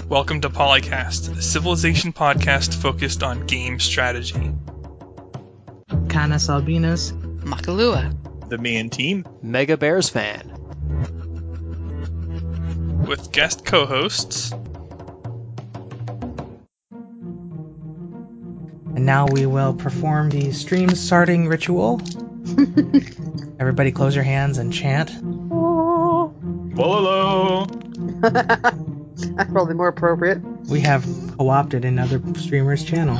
Welcome to Polycast, a Civilization podcast focused on game strategy. Canis Albinus, Makalua, The Me and Team, Mega Bears fan, with guest co-hosts. and now we will perform the stream starting ritual. Everybody close your hands and chant. Hello. That's probably more appropriate. We have co-opted another streamer's channel.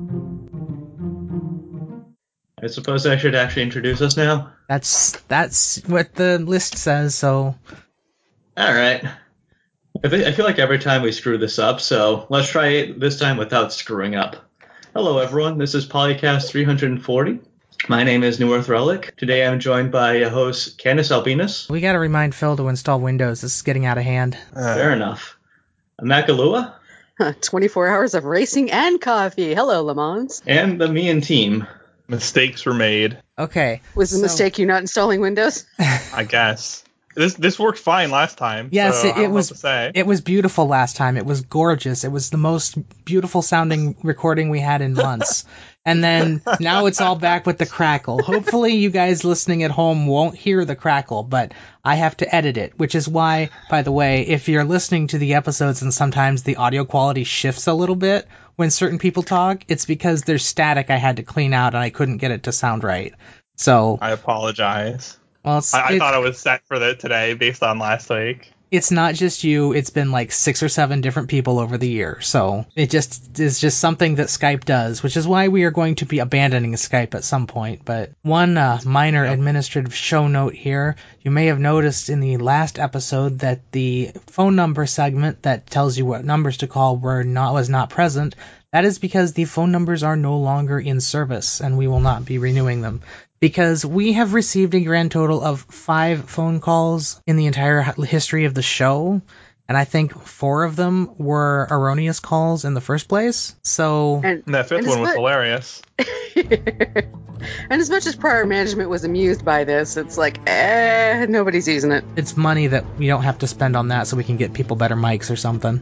I suppose I should actually introduce us now? That's what the list says, so... Alright. I feel like every time we screw this up, so let's try it this time without screwing up. Hello everyone, this is Polycast 340. My name is New Earth Relic. Today I'm joined by host Canis Albinus. We gotta remind Phil to install Windows. This is getting out of hand. Fair enough. Makalua. 24 hours of racing and coffee. Hello, Le Mans. And the Me and Team. Mistakes were made, Okay. Was the mistake you not installing Windows? I guess. This worked fine last time. Yes, so it I don't know was. what to say. It was beautiful last time. It was gorgeous. It was the most beautiful sounding recording we had in months. And then now it's all back with the crackle. Hopefully you guys listening at home won't hear the crackle, but I have to edit it, which is why, by the way, if you're listening to the episodes and sometimes the audio quality shifts a little bit when certain people talk, it's because there's static I had to clean out and I couldn't get it to sound right. So I apologize. well, I thought I was set for today based on last week. it's not just you, it's been like 6 or 7 different people over the year. So it just is just something that Skype does, which is why we are going to be abandoning Skype at some point. But one minor administrative show note here. You may have noticed in the last episode that the phone number segment that tells you what numbers to call was not present. That is because the phone numbers are no longer in service and we will not be renewing them. Because we have received a grand total of 5 phone calls in the entire history of the show, and I think 4 of them were erroneous calls in the first place. So, And that fifth one was hilarious. And as much as prior management was amused by this, it's like, nobody's using it. it's money that we don't have to spend on that so we can get people better mics or something.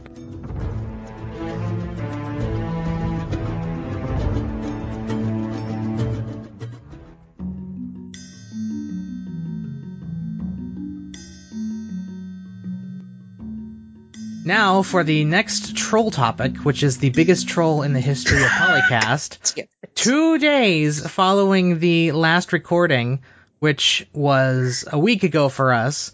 Now, for the next troll topic, which is the biggest troll in the history of Polycast. 2 days following the last recording, which was a week ago for us,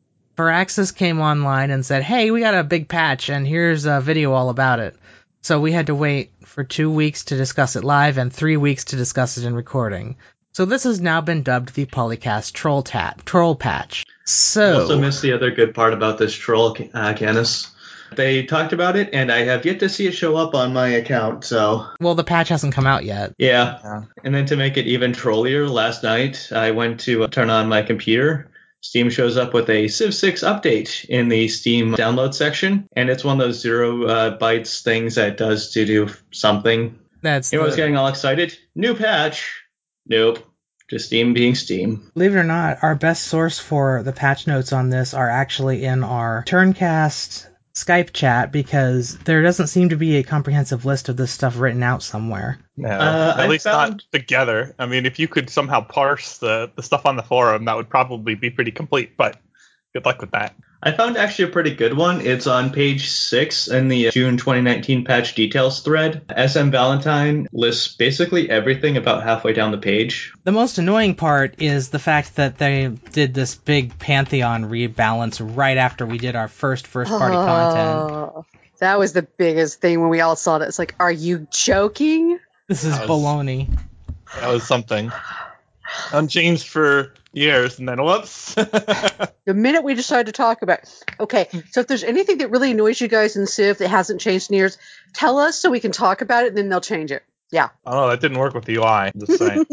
Firaxis came online and said, hey, we got a big patch, and here's a video all about it. So we had to wait for 2 weeks to discuss it live and 3 weeks to discuss it in recording. So this has now been dubbed the Polycast troll patch. So... Also missed the other good part about this troll, Canis. They talked about it, and I have yet to see it show up on my account, so... Well, the patch hasn't come out yet. Yeah. And then to make it even trollier, last night I went to turn on my computer. Steam shows up with a Civ 6 update in the Steam download section, and it's one of those 0 bytes things that it does to do something. I was getting all excited. New patch. Nope. Just Steam being Steam. Believe it or not, our best source for the patch notes on this are actually in our Turncast Skype chat, because there doesn't seem to be a comprehensive list of this stuff written out somewhere. No, at least not together. I mean, if you could somehow parse the stuff on the forum, that would probably be pretty complete, but good luck with that. I found actually a pretty good one. It's on page 6 in the June 2019 patch details thread. SM Valentine lists basically everything about halfway down the page. The most annoying part is the fact that they did this big Pantheon rebalance right after we did our first-party content. That was the biggest thing when we all saw it. It's like, are you joking? This is baloney. That was something. Unchanged for years, and then whoops. The minute we decided to talk about okay, so if there's anything that really annoys you guys in Civ that hasn't changed in years, tell us so we can talk about it, and then they'll change it. Yeah. Oh, that didn't work with the UI. I'm just saying.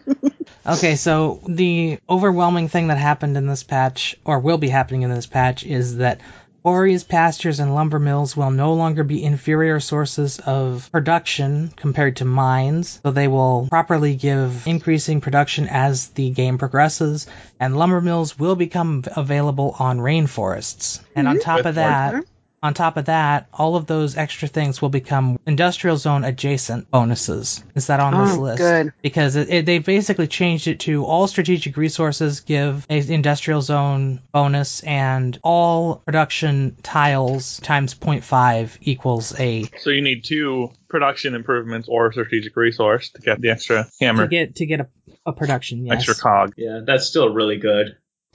Okay, so the overwhelming thing that happened in this patch, or will be happening in this patch, is that quarries, pastures, and lumber mills will no longer be inferior sources of production compared to mines, so they will properly give increasing production as the game progresses, and lumber mills will become available on rainforests. And on top of that, On top of that, all of those extra things will become industrial zone adjacent bonuses. Is that on this list? Good. Because they basically changed it to all strategic resources give an industrial zone bonus, and all production tiles times 0.5 equals a... So you need 2 production improvements or strategic resource to get the extra hammer. To get a production, yes. Extra cog. Yeah, that's still really good.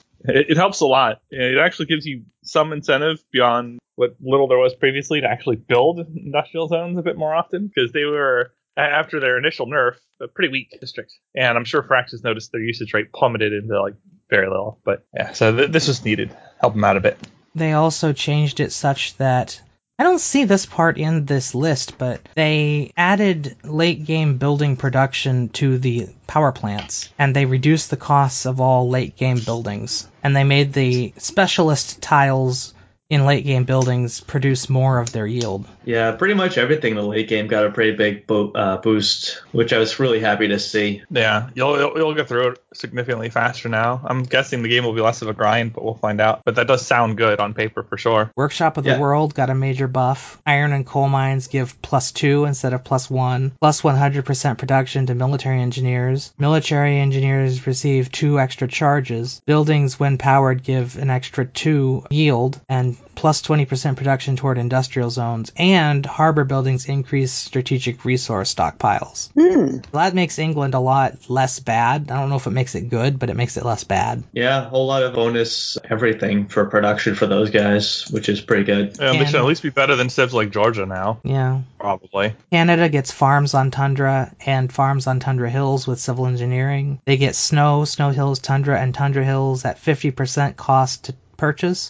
It helps a lot. It actually gives you some incentive beyond what little there was previously to actually build industrial zones a bit more often, because they were, after their initial nerf, a pretty weak district. And I'm sure Firaxis noticed their usage rate plummeted into like very little. But yeah, so this was needed. Help them out a bit. They also changed it such that I don't see this part in this list, but they added late game building production to the power plants, and they reduced the costs of all late game buildings. And they made the specialist tiles in late game buildings produce more of their yield. Yeah, pretty much everything in the late game got a pretty big boost, which I was really happy to see. Yeah, you'll get through it significantly faster now. I'm guessing the game will be less of a grind, but we'll find out. But that does sound good on paper for sure. Workshop of the World got a major buff. Iron and coal mines give +2 instead of +1. Plus 100% production to military engineers. Military engineers receive 2 extra charges. Buildings, when powered, give an extra 2 yield, and plus 20% production toward industrial zones, and harbor buildings increase strategic resource stockpiles. That makes England a lot less bad. I don't know if it makes it good, but it makes it less bad. Yeah, a whole lot of bonus everything for production for those guys, which is pretty good. Yeah, they should at least be better than civs like Georgia now. Yeah. Probably. Canada gets farms on tundra and farms on tundra hills with civil engineering. They get snow hills, tundra, and tundra hills at 50% cost to purchase.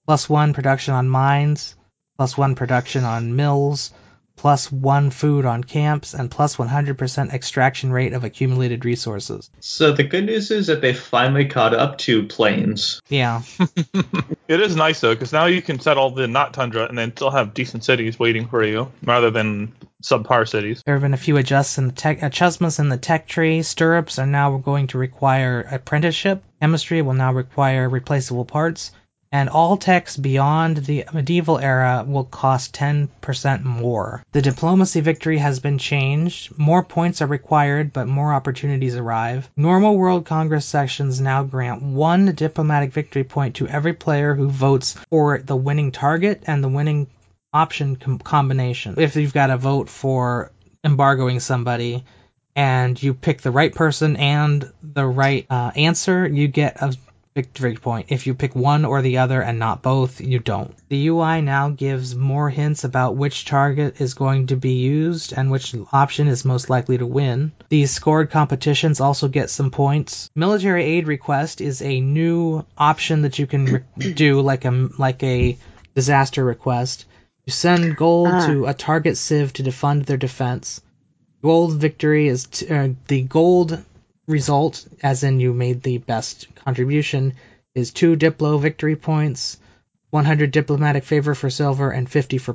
+1 production on mines, +1 production on mills, +1 food on camps, and +100% extraction rate of accumulated resources. So the good news is that they finally caught up to plains. Yeah. It is nice, though, because now you can settle the not tundra and then still have decent cities waiting for you, rather than subpar cities. There have been a few adjustments in the tech tree. Stirrups are now going to require apprenticeship. Chemistry will now require replaceable parts. And all techs beyond the medieval era will cost 10% more. The diplomacy victory has been changed. More points are required, but more opportunities arrive. Normal World Congress sections now grant 1 diplomatic victory point to every player who votes for the winning target and the winning option combination. If you've got a vote for embargoing somebody, and you pick the right person and the right answer, you get a victory point. If you pick one or the other and not both, you don't. The UI now gives more hints about which target is going to be used and which option is most likely to win. These scored competitions also get some points. Military aid request is a new option that you can do like a disaster request. You send gold to a target civ to defund their defense. Gold victory is the gold result, as in you made the best contribution, is 2 Diplo victory points, 100 diplomatic favor for silver, and 50 for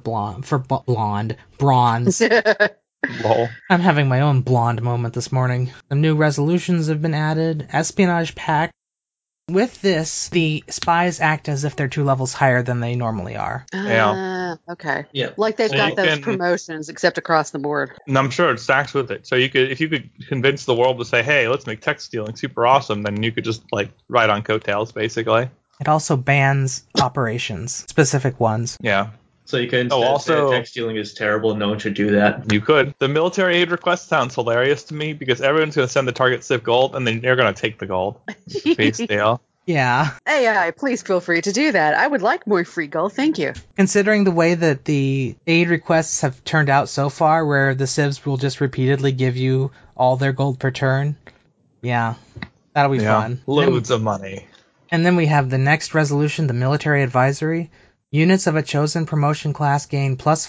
bronze. Lol. I'm having my own blonde moment this morning. Some new resolutions have been added. Espionage pack. With this, the spies act as if they're 2 levels higher than they normally are. Okay. Yeah. Like they've got those can- promotions, except across the board. And I'm sure it stacks with it. So if you could convince the world to say, hey, let's make tech stealing super awesome, then you could just like ride on coattails, basically. It also bans operations, specific ones. Yeah. So you can say tech stealing is terrible, no one should do that. You could. The military aid request sounds hilarious to me because everyone's going to send the target civ gold and then they're going to take the gold. Face deal. Yeah. AI, please feel free to do that. I would like more free gold. Thank you. Considering the way that the aid requests have turned out so far, where the civs will just repeatedly give you all their gold per turn, yeah, that'll be fun. Loads of money. And then we have the next resolution, the military advisory. Units of a chosen promotion class gain plus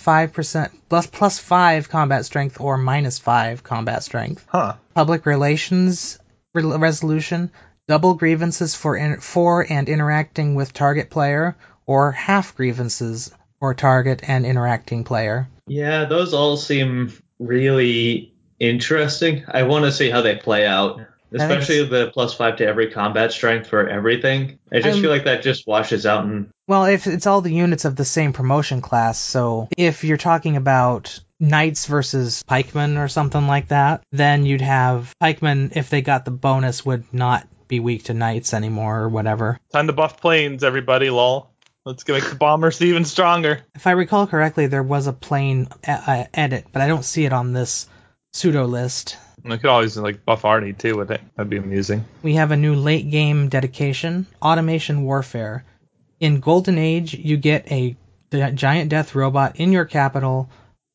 5 combat strength or -5 combat strength. Huh. Public relations resolution. Double grievances for and interacting with target player, or half grievances for target and interacting player. Yeah, those all seem really interesting. I want to see how they play out. Especially the +5 to every combat strength for everything. I just feel like that just washes out. Well, if it's all the units of the same promotion class, so if you're talking about knights versus pikemen or something like that, then you'd have pikemen, if they got the bonus, would not be weak to knights anymore or whatever. Time to buff planes, everybody, lol. Let's make the bombers even stronger. If I recall correctly, there was a plane edit, but I don't see it on this pseudo list. I could always buff Arnie too with it. That'd be amusing. We have a new late game dedication, Automation Warfare. In Golden Age, you get a giant death robot in your capital,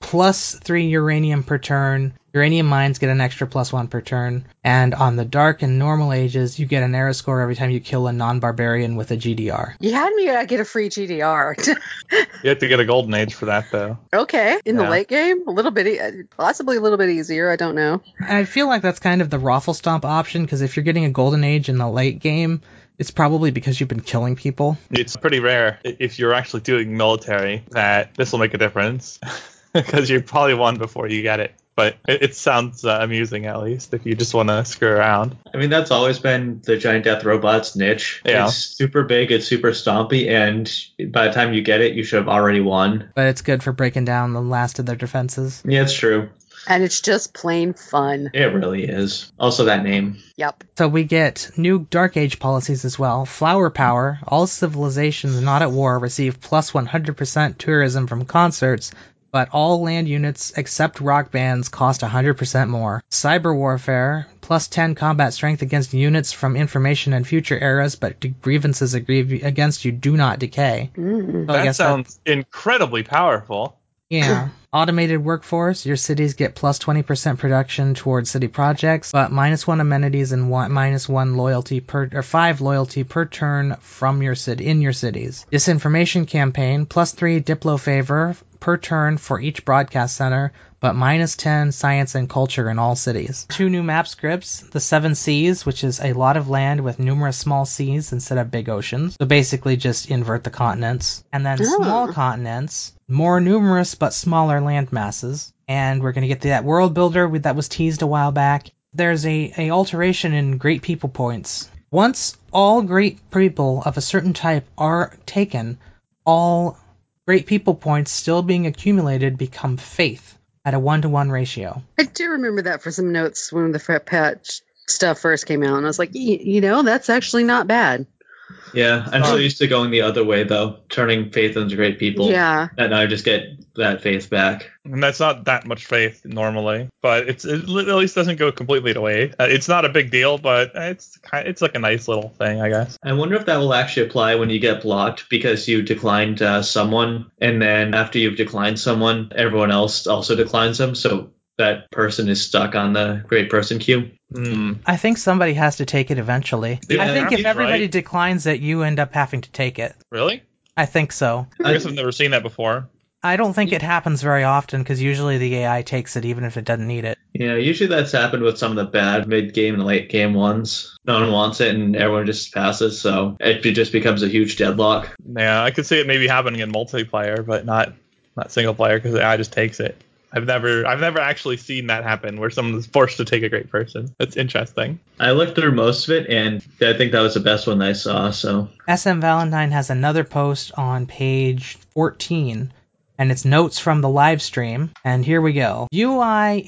+3 uranium per turn. Uranium mines get an extra +1 per turn. And on the Dark and Normal Ages, you get an era score every time you kill a non-barbarian with a GDR. You had me get a free GDR. You have to get a Golden Age for that, though. Okay. In the late game? A little bit, possibly a little bit easier. I don't know. I feel like that's kind of the Raffle Stomp option, because if you're getting a Golden Age in the late game, it's probably because you've been killing people. It's pretty rare, if you're actually doing military, that this will make a difference. Because you probably won before you get it. But it sounds amusing, at least, if you just want to screw around. I mean, that's always been the giant death robot's niche. Yeah. It's super big, it's super stompy, and by the time you get it, you should have already won. But it's good for breaking down the last of their defenses. Yeah, it's true. And it's just plain fun. It really is. Also that name. Yep. So we get new Dark Age policies as well. Flower Power. All civilizations not at war receive +100% tourism from concerts, but all land units except rock bands cost 100% more. Cyber Warfare, +10 combat strength against units from information and future eras, but grievances against you do not decay. Mm. So I That guess sounds incredibly powerful. Yeah. Automated Workforce, your cities get +20% production towards city projects, but -1 amenities and -1 loyalty or 5 loyalty per turn from your in your cities. Disinformation Campaign, +3 Diplo favor per turn for each broadcast center, but -10 science and culture in all cities. 2 new map scripts, the 7 Seas, which is a lot of land with numerous small seas instead of big oceans. So basically just invert the continents. And then small continents, more numerous but smaller land masses. And we're going to get that world builder that was teased a while back. There's a alteration in great people points. Once all great people of a certain type are taken, all great people points still being accumulated become faith at a 1-to-1 ratio. I do remember that for some notes when the Fret Patch stuff first came out, and I was like, that's actually not bad. Yeah, I'm so used to going the other way, though, turning faith into great people. Yeah. And I just get that faith back. And that's not that much faith normally, but it at least doesn't go completely away. It's not a big deal, but it's like a nice little thing, I guess. I wonder if that will actually apply when you get blocked because you declined someone, and then after you've declined someone, everyone else also declines them, so that person is stuck on the great person queue. I think somebody has to take it eventually. Yeah, I think if everybody right. declines it, you end up having to take it. Really? I think so. I guess I've never seen that before. I don't think it happens very often because usually the AI takes it even if it doesn't need it. Yeah, usually that's happened with some of the bad mid-game and late-game ones. No one wants it and everyone just passes, so it just becomes a huge deadlock. Yeah, I could see it maybe happening in multiplayer, but not single player because the AI just takes it. I've never actually seen that happen where someone is forced to take a great person. That's interesting. I looked through most of it, and I think that was the best one I saw. So SM Valentine has another post on page 14, and it's notes from the live stream. And here we go. UI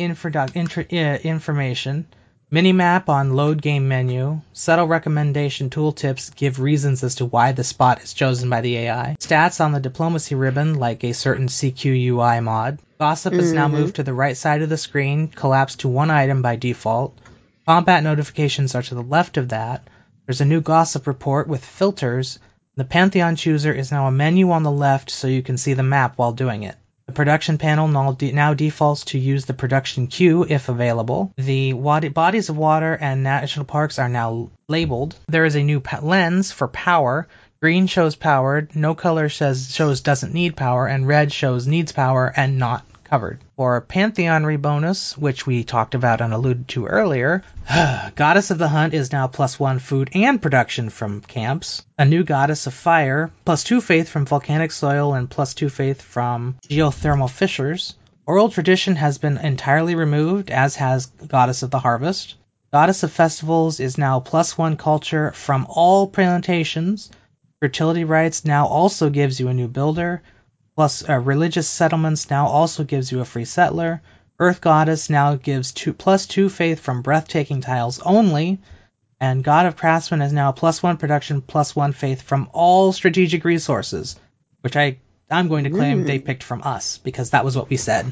information. Minimap on load game menu. Subtle recommendation tooltips give reasons as to why the spot is chosen by the AI. Stats on the diplomacy ribbon, like a certain CQUI mod. Gossip is now moved to the right side of the screen, collapsed to one item by default. Combat notifications are to the left of that. There's a new gossip report with filters. The Pantheon chooser is now a menu on the left so you can see the map while doing it. The production panel now defaults to use the production queue if available. The bodies of water and national parks are now labeled. There is a new lens for power. Green shows powered, no color shows doesn't need power, and red shows needs power and not covered. For Pantheon Rebonus, which we talked about and alluded to earlier, Goddess of the Hunt is now +1 food and production from camps. A new Goddess of Fire, +2 faith from volcanic soil and +2 faith from geothermal fissures. Oral tradition has been entirely removed, as has Goddess of the Harvest. Goddess of Festivals is now +1 culture from all plantations. Fertility rites now also gives you a new builder. Plus, religious settlements now also gives you a free settler. Earth Goddess now gives +2 faith from breathtaking tiles only. And God of Craftsmen is now +1 production, +1 faith from all strategic resources, which I'm going to claim they picked from us, because that was what we said.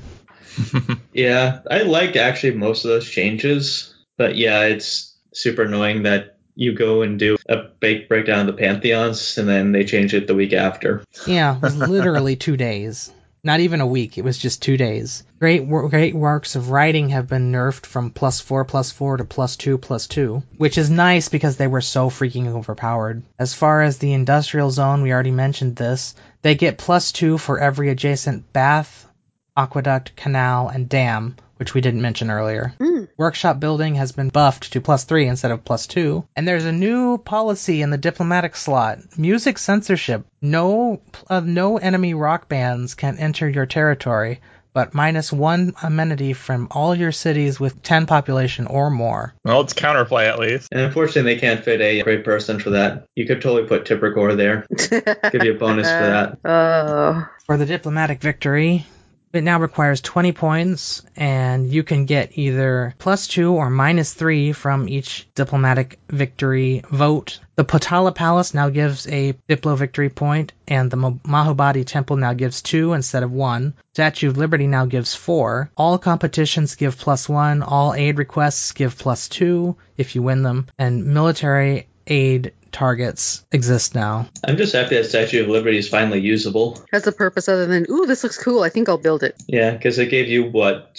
Yeah, I like actually most of those changes, but yeah, it's super annoying that you go and do a big breakdown of the Pantheons, and then they change it the week after. Yeah, it was literally 2 days. Not even a week, it was just 2 days. Great works of writing have been nerfed from +4/+4 to +2/+2, which is nice because they were so freaking overpowered. As far as the industrial zone, we already mentioned this. They get +2 for every adjacent bath, aqueduct, canal, and dam, which we didn't mention earlier. Workshop building has been buffed to +3 instead of +2. And there's a new policy in the diplomatic slot. Music censorship. No enemy rock bands can enter your territory, but -1 amenity from all your cities with 10 population or more. Well, it's counterplay at least. And unfortunately, they can't fit a great person for that. You could totally put Tipper Gore there. Give you a bonus for that. For the diplomatic victory, it now requires 20 points, and you can get either +2 or -3 from each diplomatic victory vote. The Potala Palace now gives a Diplo victory point, and the Mahabodhi Temple now gives 2 instead of 1. Statue of Liberty now gives 4. All competitions give +1. All aid requests give +2 if you win them, and military aid targets exist now. I'm just happy that Statue of Liberty is finally usable. Has a purpose other than, ooh, this looks cool, I think I'll build it. Yeah, because it gave you,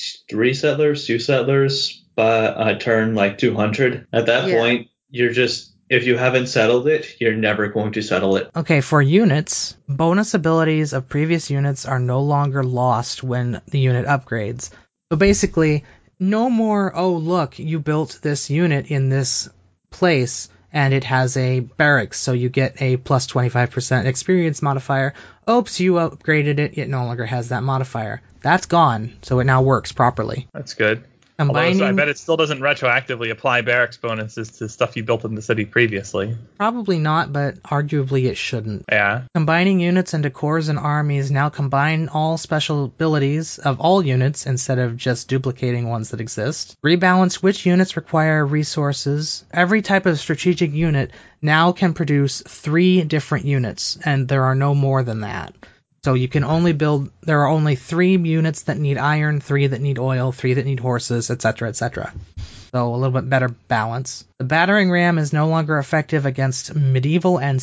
2 settlers, by a turn 200. At that point, you're just, if you haven't settled it, you're never going to settle it. Okay, for units, bonus abilities of previous units are no longer lost when the unit upgrades. So basically, no more, oh look, you built this unit in this place, and it has a barracks, so you get a +25% experience modifier. Oops, you upgraded it, it no longer has that modifier. That's gone, so it now works properly. That's good. Combining, Although I bet it still doesn't retroactively apply barracks bonuses to stuff you built in the city previously. Probably not, but arguably it shouldn't. Yeah. Combining units into corps and armies now combine all special abilities of all units instead of just duplicating ones that exist. Rebalance which units require resources. Every type of strategic unit now can produce 3 different units, and there are no more than that. So you can only build, there are only 3 units that need iron, 3 that need oil, 3 that need horses, etc., etc. So a little bit better balance. The battering ram is no longer effective against medieval and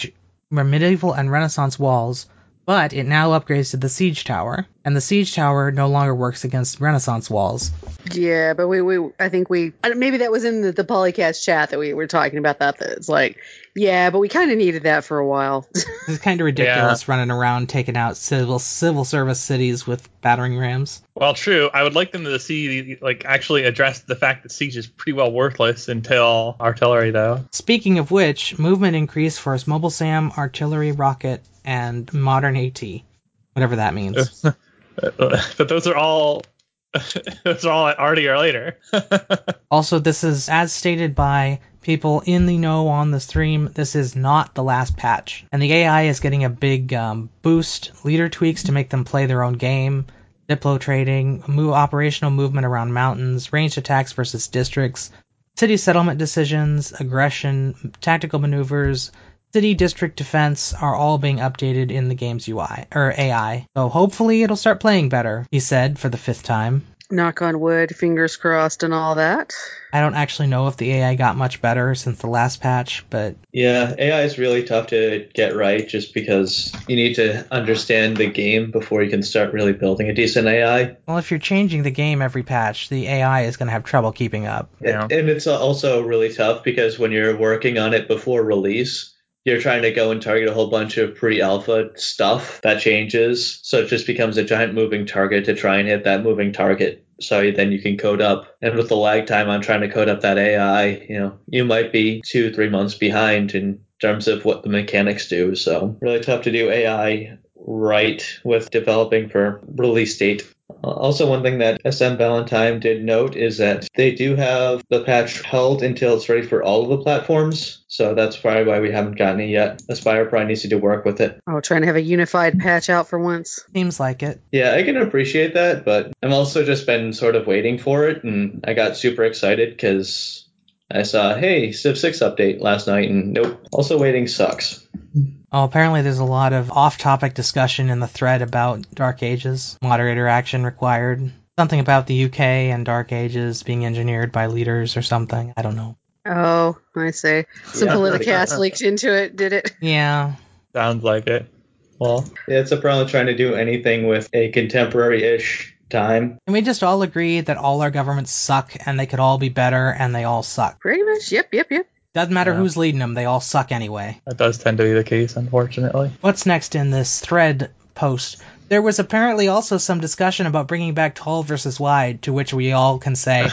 Renaissance walls, but it now upgrades to the siege tower, and the siege tower no longer works against Renaissance walls. Yeah, but I think maybe that was in the Polycast chat that we were talking about that. It's like, yeah, but we kind of needed that for a while. It's kind of ridiculous running around taking out civil service cities with battering rams. Well, true. I would like them to see, actually address the fact that siege is pretty well worthless until artillery, though. Speaking of which, movement increase for Mobile Sam, artillery, rocket, and modern AT, whatever that means. But those are all already or later. Also, this is, as stated by people in the know on the stream, this is not the last patch. And the AI is getting a big boost, leader tweaks to make them play their own game, Diplo trading, operational movement around mountains, ranged attacks versus districts, city settlement decisions, aggression, tactical maneuvers, city district defense are all being updated in the game's UI, or AI. So hopefully it'll start playing better, he said for the 5th time. Knock on wood, fingers crossed and all that. I don't actually know if the AI got much better since the last patch, but... Yeah, AI is really tough to get right just because you need to understand the game before you can start really building a decent AI. Well, if you're changing the game every patch, the AI is going to have trouble keeping up. Yeah. And it's also really tough because when you're working on it before release, you're trying to go and target a whole bunch of pre-alpha stuff that changes. So it just becomes a giant moving target to try and hit that moving target. So then you can code up. And with the lag time on trying to code up that AI, you might be 2-3 months behind in terms of what the mechanics do. So really tough to do AI right with developing for release date. Also, one thing that SM Valentine did note is that they do have the patch held until it's ready for all of the platforms, so that's probably why we haven't gotten it yet. Aspire probably needs to do work with it. Oh, trying to have a unified patch out for once. Seems like it. Yeah, I can appreciate that, but I've also just been sort of waiting for it, and I got super excited because I saw, hey, Civ 6 update last night, and nope. Also waiting sucks. Oh, apparently there's a lot of off-topic discussion in the thread about Dark Ages. Moderator action required. Something about the UK and Dark Ages being engineered by leaders or something. I don't know. Oh, I see. Some Yeah. politicast leaked into it, did it? Yeah. Sounds like it. Well, Yeah, it's a problem trying to do anything with a contemporary-ish time. Can we just all agree that all our governments suck and they could all be better and they all suck? Pretty much. Yep. Doesn't matter Yeah. who's leading them, they all suck anyway. that does tend to be the case, unfortunately. What's next in this thread post? There was apparently also some discussion about bringing back tall versus wide, to which we all can say,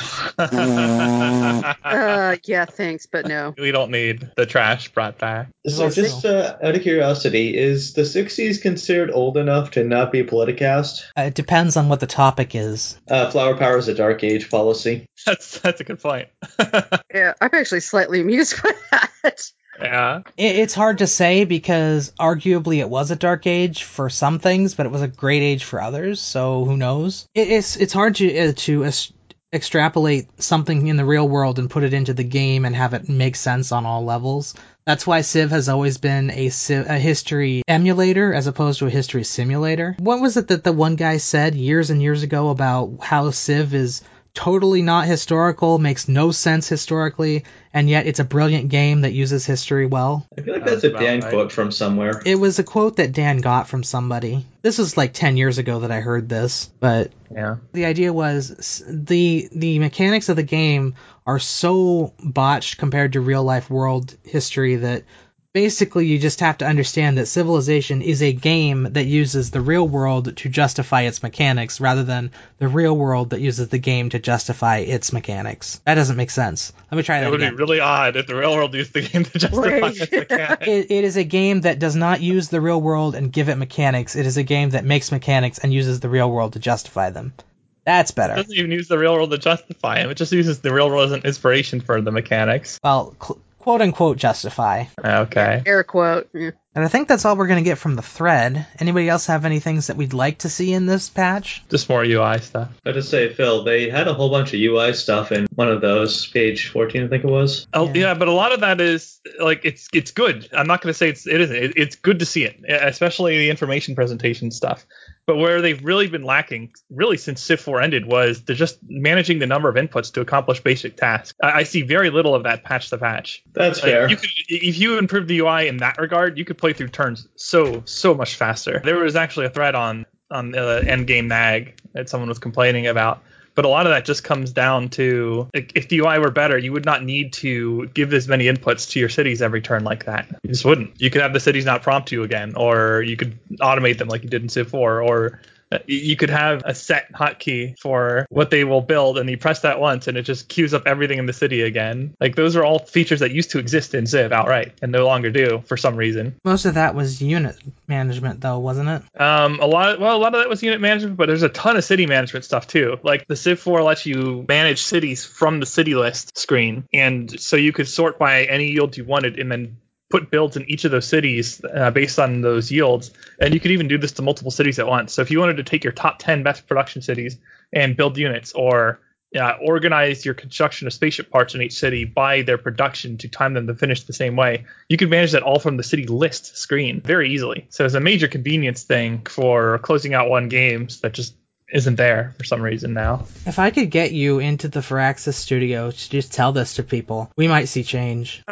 Yeah, thanks, but no. We don't need the trash brought back. So just out of curiosity, is the 60s considered old enough to not be politicast? it depends on what the topic is. Flower power is a dark age policy. That's a good point. Yeah, I'm actually slightly amused by that. Yeah. It's hard to say because arguably it was a dark age for some things, but it was a great age for others, so who knows? It's hard to extrapolate something in the real world and put it into the game and have it make sense on all levels. That's why Civ has always been a history emulator as opposed to a history simulator. What was it that the one guy said years and years ago about how Civ is totally not historical, makes no sense historically, and yet it's a brilliant game that uses history well? I feel like that's a Dan quote from somewhere. It was a quote that Dan got from somebody. This was like 10 years ago that I heard this, but Yeah. the idea was the mechanics of the game are so botched compared to real life world history that basically you just have to understand that Civilization is a game that uses the real world to justify its mechanics rather than the real world that uses the game to justify its mechanics. That doesn't make sense. Let me try that It would again. be really odd if the real world used the game to justify Right. its mechanics. It is a game that does not use the real world and give it mechanics. It is a game that makes mechanics and uses the real world to justify them. That's It better. doesn't even use the real world to justify them. It just uses the real world as an inspiration for the mechanics. Well, quote unquote justify. Okay. Air quote. Yeah. And I think that's all we're going to get from the thread. Anybody else have any things that we'd like to see in this patch? Just more UI stuff. I just say, Phil, they had a whole bunch of UI stuff in one of those, page 14, I think it was. Oh Yeah. yeah, but a lot of that is like it's good. I'm not going to say it isn't. It's good to see it, especially the information presentation stuff. But where they've really been lacking, really since Civ 4 ended, was they're just managing the number of inputs to accomplish basic tasks. I see very little of that patch to patch. That's Like, fair. if you improve the UI in that regard, you could play through turns so much faster. There was actually a thread on Endgame Nag that someone was complaining about. But a lot of that just comes down to, if the UI were better, you would not need to give as many inputs to your cities every turn like that. You just wouldn't. You could have the cities not prompt you again, or you could automate them like you did in Civ 4, or you could have a set hotkey for what they will build, and you press that once, and it just queues up everything in the city again. Like, those are all features that used to exist in Civ outright, and no longer do for some reason. Most of that was unit management, though, wasn't it? A lot of that was unit management, but there's a ton of city management stuff too. Like the Civ 4 lets you manage cities from the city list screen, and so you could sort by any yield you wanted, and then put builds in each of those cities based on those yields. And you could even do this to multiple cities at once. So if you wanted to take your top 10 best production cities and build units, or organize your construction of spaceship parts in each city by their production to time them to finish the same way, you could manage that all from the city list screen very easily. So it's a major convenience thing for closing out one games that just isn't there for some reason now. If I could get you into the Firaxis studio to just tell this to people, we might see change.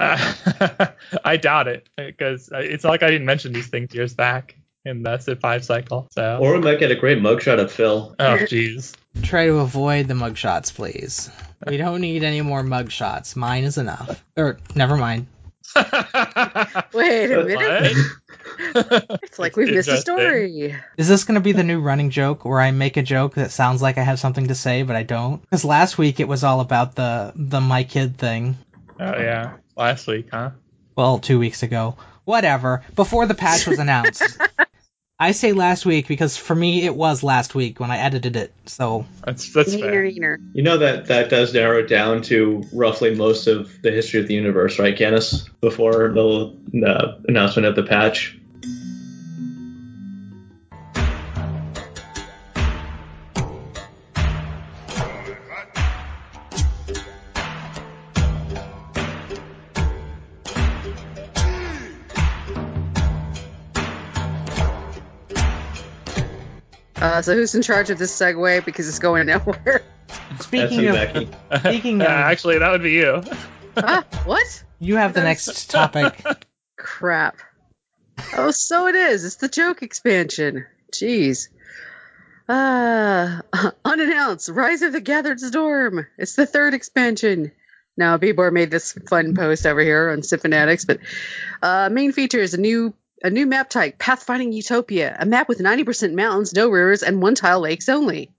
I doubt it, because it's not like I didn't mention these things years back in the Civ 5 cycle. So. Or we might get a great mugshot of Phil. Oh, jeez. Try to avoid the mugshots, please. We don't need any more mugshots. Mine is enough. Or, never mind. Wait a minute. What? It's like we've missed a Interesting. story. Is this going to be the new running joke where I make a joke that sounds like I have something to say, but I don't? Because last week it was all about the my kid thing. Oh, yeah. Last week, huh? Well, 2 weeks ago. Whatever. Before the patch was announced. I say last week because for me it was last week when I edited it. So That's Neener, fair. neener. You know that does narrow it down to roughly most of the history of the universe, right, Canis? Before the announcement of the patch. So who's in charge of this segue? Because it's going nowhere. That's speaking you, of, Becky. Speaking of- Actually, that would be you. What? you have the next topic. Crap. Oh, so it is. It's the joke expansion. Jeez. Unannounced. Rise of the Gathered Storm. It's the third expansion. Now, Bebor made this fun post over here on Civ Fanatics, but main feature is a new map type, Pathfinding Utopia, a map with 90% mountains, no rivers, and one-tile lakes only.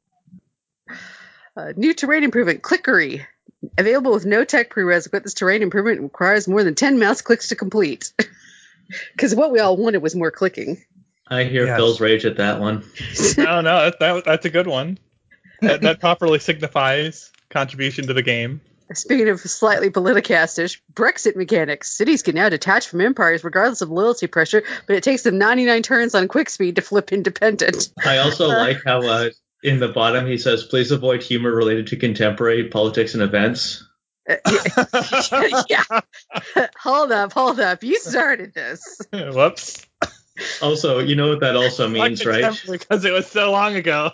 New terrain improvement, Clickery. Available with no tech prerequisite, but this terrain improvement requires more than 10 mouse clicks to complete. Because what we all wanted was more clicking. I hear Yes. Phil's rage at that one. No, that's a good one. That properly signifies contribution to the game. Speaking of slightly politicast-ish, Brexit mechanics. Cities can now detach from empires regardless of loyalty pressure, but it takes them 99 turns on quick speed to flip independent. I also like how in the bottom he says, please avoid humor related to contemporary politics and events. Yeah. Hold up. You started this. Whoops. Also, you know what that also means, right? Because it was so long ago.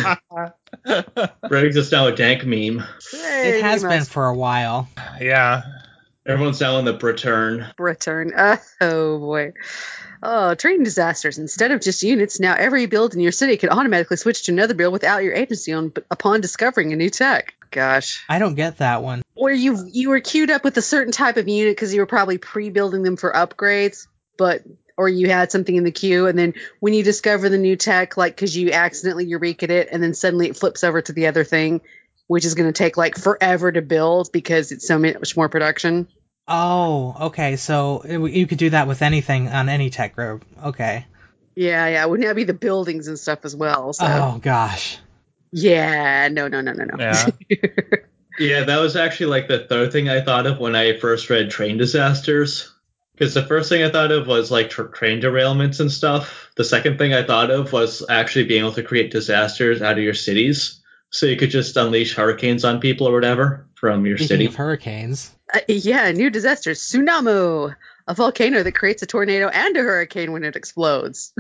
Briggs is now a dank meme. It has been for a while. Yeah. Everyone's now in the Briturn. Return. Oh, boy. Oh, train disasters. Instead of just units, now every build in your city can automatically switch to another build without your agency upon discovering a new tech. Gosh. I don't get that one. Or you were queued up with a certain type of unit because you were probably pre-building them for upgrades, or you had something in the queue, and then when you discover the new tech, like because you accidentally Eureka it, and then suddenly it flips over to the other thing, which is going to take like forever to build because it's so much more production. Oh, okay. So you could do that with anything on any tech group. Okay. Yeah, it would now be the buildings and stuff as well. So. Oh gosh. Yeah, no. Yeah. Yeah, that was actually like the third thing I thought of when I first read train disasters. Because the first thing I thought of was like train derailments and stuff. The second thing I thought of was actually being able to create disasters out of your cities. So you could just unleash hurricanes on people or whatever from your Speaking city. of hurricanes. Yeah, new disasters. Tsunamo, a volcano that creates a tornado and a hurricane when it explodes.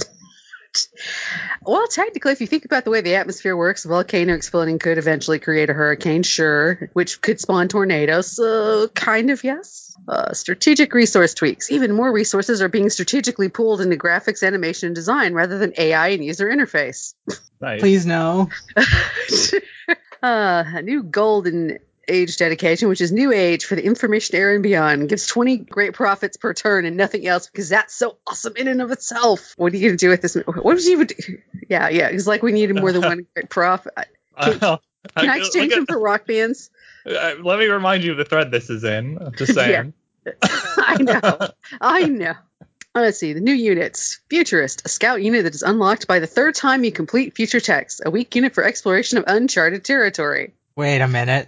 Well, technically, if you think about the way the atmosphere works, a volcano exploding could eventually create a hurricane, sure, which could spawn tornadoes. So, kind of, yes. Strategic resource tweaks. Even more resources are being strategically pooled into graphics, animation, and design rather than AI and user interface. Nice. Please no. A new golden age dedication, which is new age for the information era and beyond, gives 20 great profits per turn and nothing else because that's so awesome in and of itself. What are you going to do with this? What would you do? Yeah. It's like we needed more than one great prof. Can I exchange them for rock bands? Let me remind you of the thread this is in. I'm just saying. I know. Let's see, the new units. Futurist, a scout unit that is unlocked by the third time you complete future text. A weak unit for exploration of uncharted territory. Wait a minute.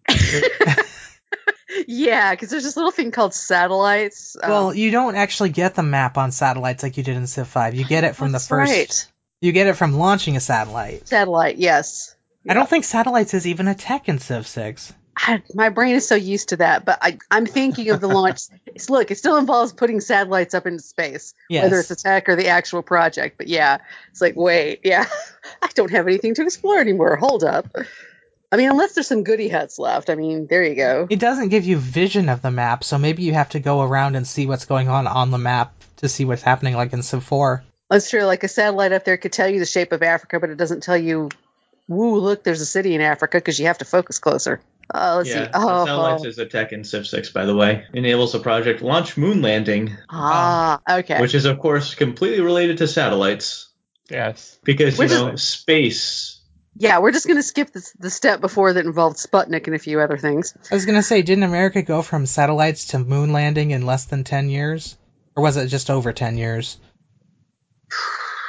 Yeah, because there's this little thing called satellites. Well, you don't actually get the map on satellites like you did in Civ 5. You get it from the That's first... right. You get it from launching a satellite. Satellite, yes. I don't think satellites is even a tech in Civ 6. My brain is so used to that, but I'm thinking of the launch. Look, it still involves putting satellites up into space, Yes. whether it's a tech or the actual project. But yeah, it's like, wait, yeah, I don't have anything to explore anymore. Hold up. I mean, unless there's some goodie huts left. I mean, there you go. It doesn't give you vision of the map, so maybe you have to go around and see what's going on the map to see what's happening, like in Civ 4. That's true. Like a satellite up there could tell you the shape of Africa, but it doesn't tell you, woo, look, there's a city in Africa, because you have to focus closer. Let's see. Satellites is a tech in Civ 6, by the way. Enables the project launch moon landing, Okay. which is, of course, completely related to satellites. Yes. Because, space... Yeah, we're just going to skip the step before that involved Sputnik and a few other things. I was going to say, didn't America go from satellites to moon landing in less than 10 years? Or was it just over 10 years?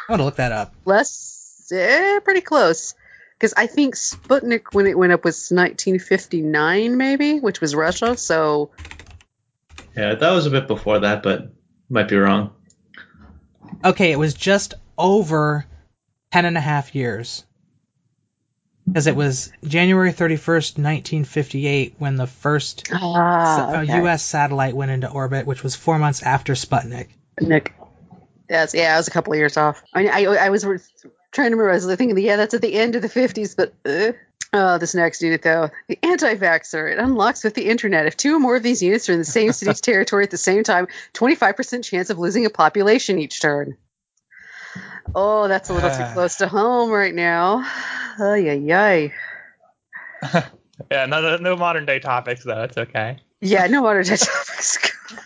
I want to look that up. Pretty close. Because I think Sputnik, when it went up, was 1959, maybe, which was Russia. So, Yeah, that was a bit before that, but might be wrong. Okay, it was just over 10 and a half years. Because it was January 31st, 1958, when the first U.S. satellite went into orbit, which was 4 months after Sputnik. Nick. I was a couple of years off. I mean, I was trying to remember. I was thinking, that's at the end of the 50s, but this next unit, though. The anti-vaxxer. It unlocks with the internet. If two or more of these units are in the same city's territory at the same time, 25% chance of losing a population each turn. Oh, that's a little too close to home right now. Ay. Yeah, no modern day topics, though. It's okay. Yeah, no modern day topics.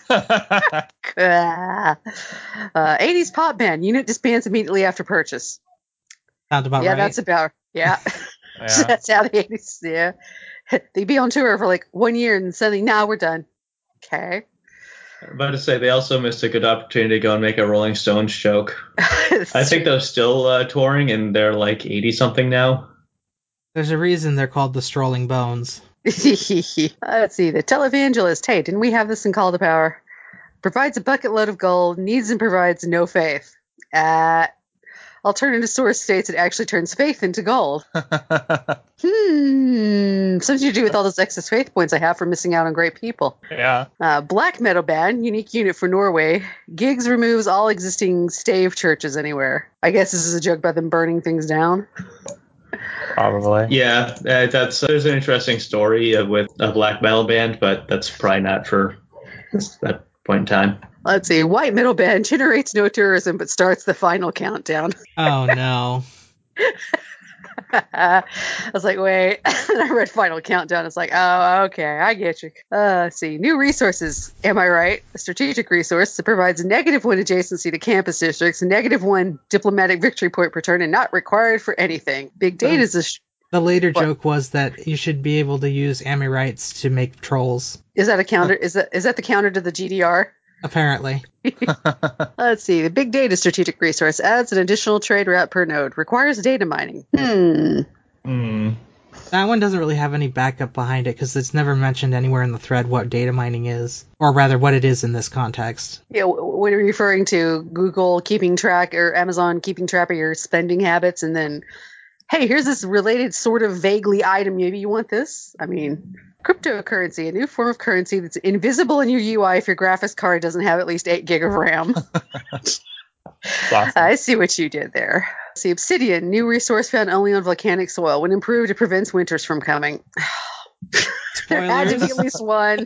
80s pop band. Unit disbands immediately after purchase. Sounds about right. That's about, So that's how the 80s, They'd be on tour for like 1 year and suddenly, now we're done. Okay. I'm about to say, they also missed a good opportunity to go and make a Rolling Stones joke. I think they're still touring, and they're like 80-something now. There's a reason they're called the Strolling Bones. Let's see. The televangelist. Hey, didn't we have this in Call to Power? Provides a bucket load of gold, needs and provides no faith. Alternative source states it actually turns faith into gold. Something to do with all those excess faith points I have for missing out on great people. Yeah. Black metal band, unique unit for Norway. Gigs removes all existing stave churches anywhere. I guess this is a joke about them burning things down. Probably. Yeah, there's an interesting story with a black metal band, but that's probably not for that point in time. Let's see. White metal band generates no tourism, but starts the final countdown. Oh, no. I was like, wait. And I read Final Countdown. It's like, oh, okay, I get you. Let's see. New resources. Am I right? A strategic resource that provides -1 adjacency to campus districts, -1 diplomatic victory point per turn, and not required for anything. Big data is The later joke was that you should be able to use Amirites to make trolls. Is that a counter? Is that the counter to the GDR? Apparently. Let's see. The big data strategic resource adds an additional trade route per node. Requires data mining. That one doesn't really have any backup behind it because it's never mentioned anywhere in the thread what data mining is, or rather what it is in this context. Yeah, what are you referring to? Google keeping track or Amazon keeping track of your spending habits, and then, hey, here's this related sort of vaguely item. Maybe you want this? I mean, cryptocurrency, a new form of currency that's invisible in your UI if your graphics card doesn't have at least 8 gig of RAM. Awesome. I see what you did there. See, Obsidian, new resource found only on volcanic soil. When improved, it prevents winters from coming. There had to be at least one.